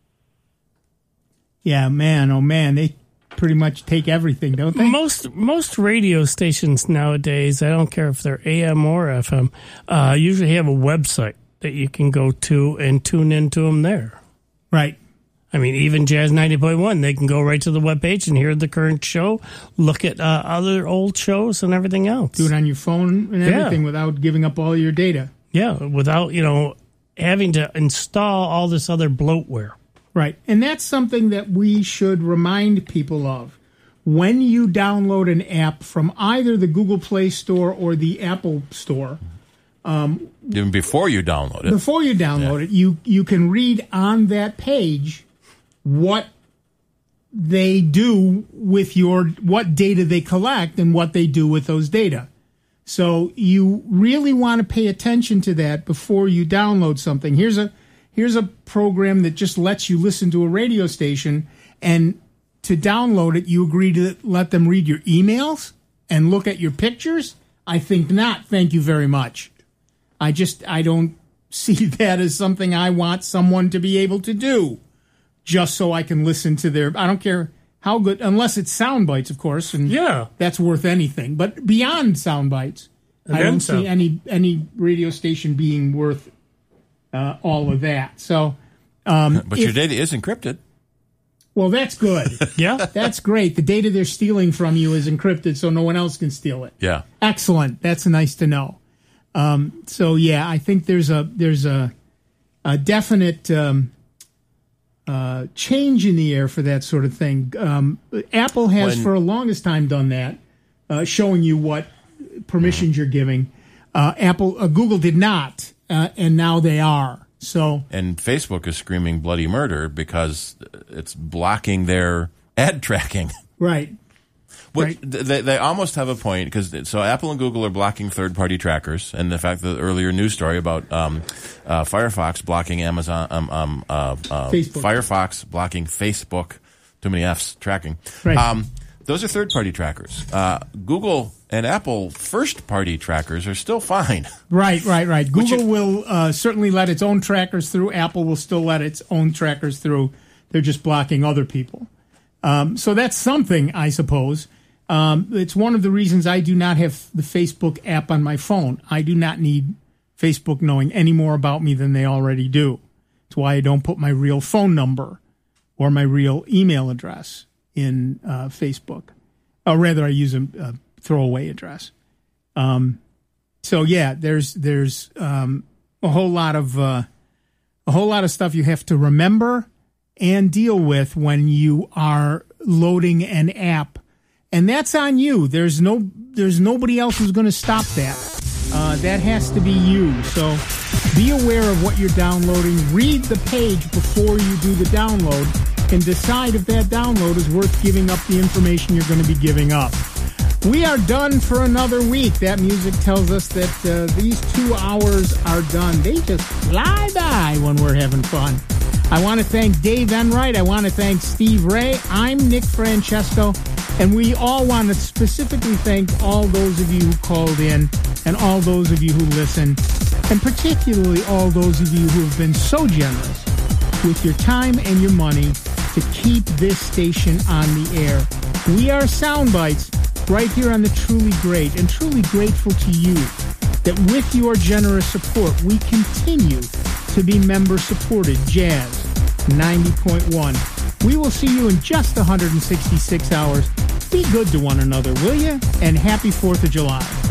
Yeah, man, oh, man. They pretty much take everything, don't they? Most radio stations nowadays, I don't care if they're AM or FM, usually have a website that you can go to and tune into them there. Right. I mean, even Jazz 90.1, they can go right to the webpage and hear the current show, look at other old shows and everything else. Do it on your phone and everything without giving up all your data. Yeah, without, having to install all this other bloatware. Right. And that's something that we should remind people of. When you download an app from either the Google Play Store or the Apple Store, even before you download it. Before you download it, you can read on that page what they do with what data they collect and what they do with those data. So you really want to pay attention to that before you download something. Here's a program that just lets you listen to a radio station, and to download it, you agree to let them read your emails and look at your pictures? I think not. Thank you very much. I don't see that as something I want someone to be able to do just so I can listen to I don't care how good, unless it's sound bites, of course, and that's worth anything. But beyond sound bites, I don't see any radio station being worth all of that. So, but your data is encrypted. Well, that's good. Yeah, that's great. The data they're stealing from you is encrypted, so no one else can steal it. Yeah, excellent. That's nice to know. So yeah, I think there's a definite change in the air for that sort of thing. Apple has for the longest time done that, showing you what permissions you're giving. Google did not, and now they are. So, and Facebook is screaming bloody murder because it's blocking their ad tracking. Right. Right. They almost have a point because Apple and Google are blocking third-party trackers, and the fact that the earlier news story about Firefox blocking Amazon, Firefox blocking Facebook, too many F's tracking. Right. Those are third-party trackers. Google and Apple first-party trackers are still fine. Right. Google will certainly let its own trackers through. Apple will still let its own trackers through. They're just blocking other people. So that's something, I suppose. It's one of the reasons I do not have the Facebook app on my phone. I do not need Facebook knowing any more about me than they already do. It's why I don't put my real phone number or my real email address in Facebook. Or rather, I use a throwaway address. So yeah, there's a whole lot of stuff you have to remember and deal with when you are loading an app, and that's on you. There's nobody else who's going to stop that. That has to be you. So be aware of what you're downloading. Read the page before you do the download, and decide if that download is worth giving up the information you're going to be giving up. We are done for another week. That music tells us that these 2 hours are done. They just fly by when we're having fun. I want to thank Dave Enright. I want to thank Steve Ray. I'm Nick Francesco, and we all want to specifically thank all those of you who called in and all those of you who listen, and particularly all those of you who have been so generous with your time and your money to keep this station on the air. We are Soundbites right here on the Truly Great, and truly grateful to you that with your generous support, we continue to be member-supported Jazz 90.1. We will see you in just 166 hours. Be good to one another, will you? And happy 4th of July.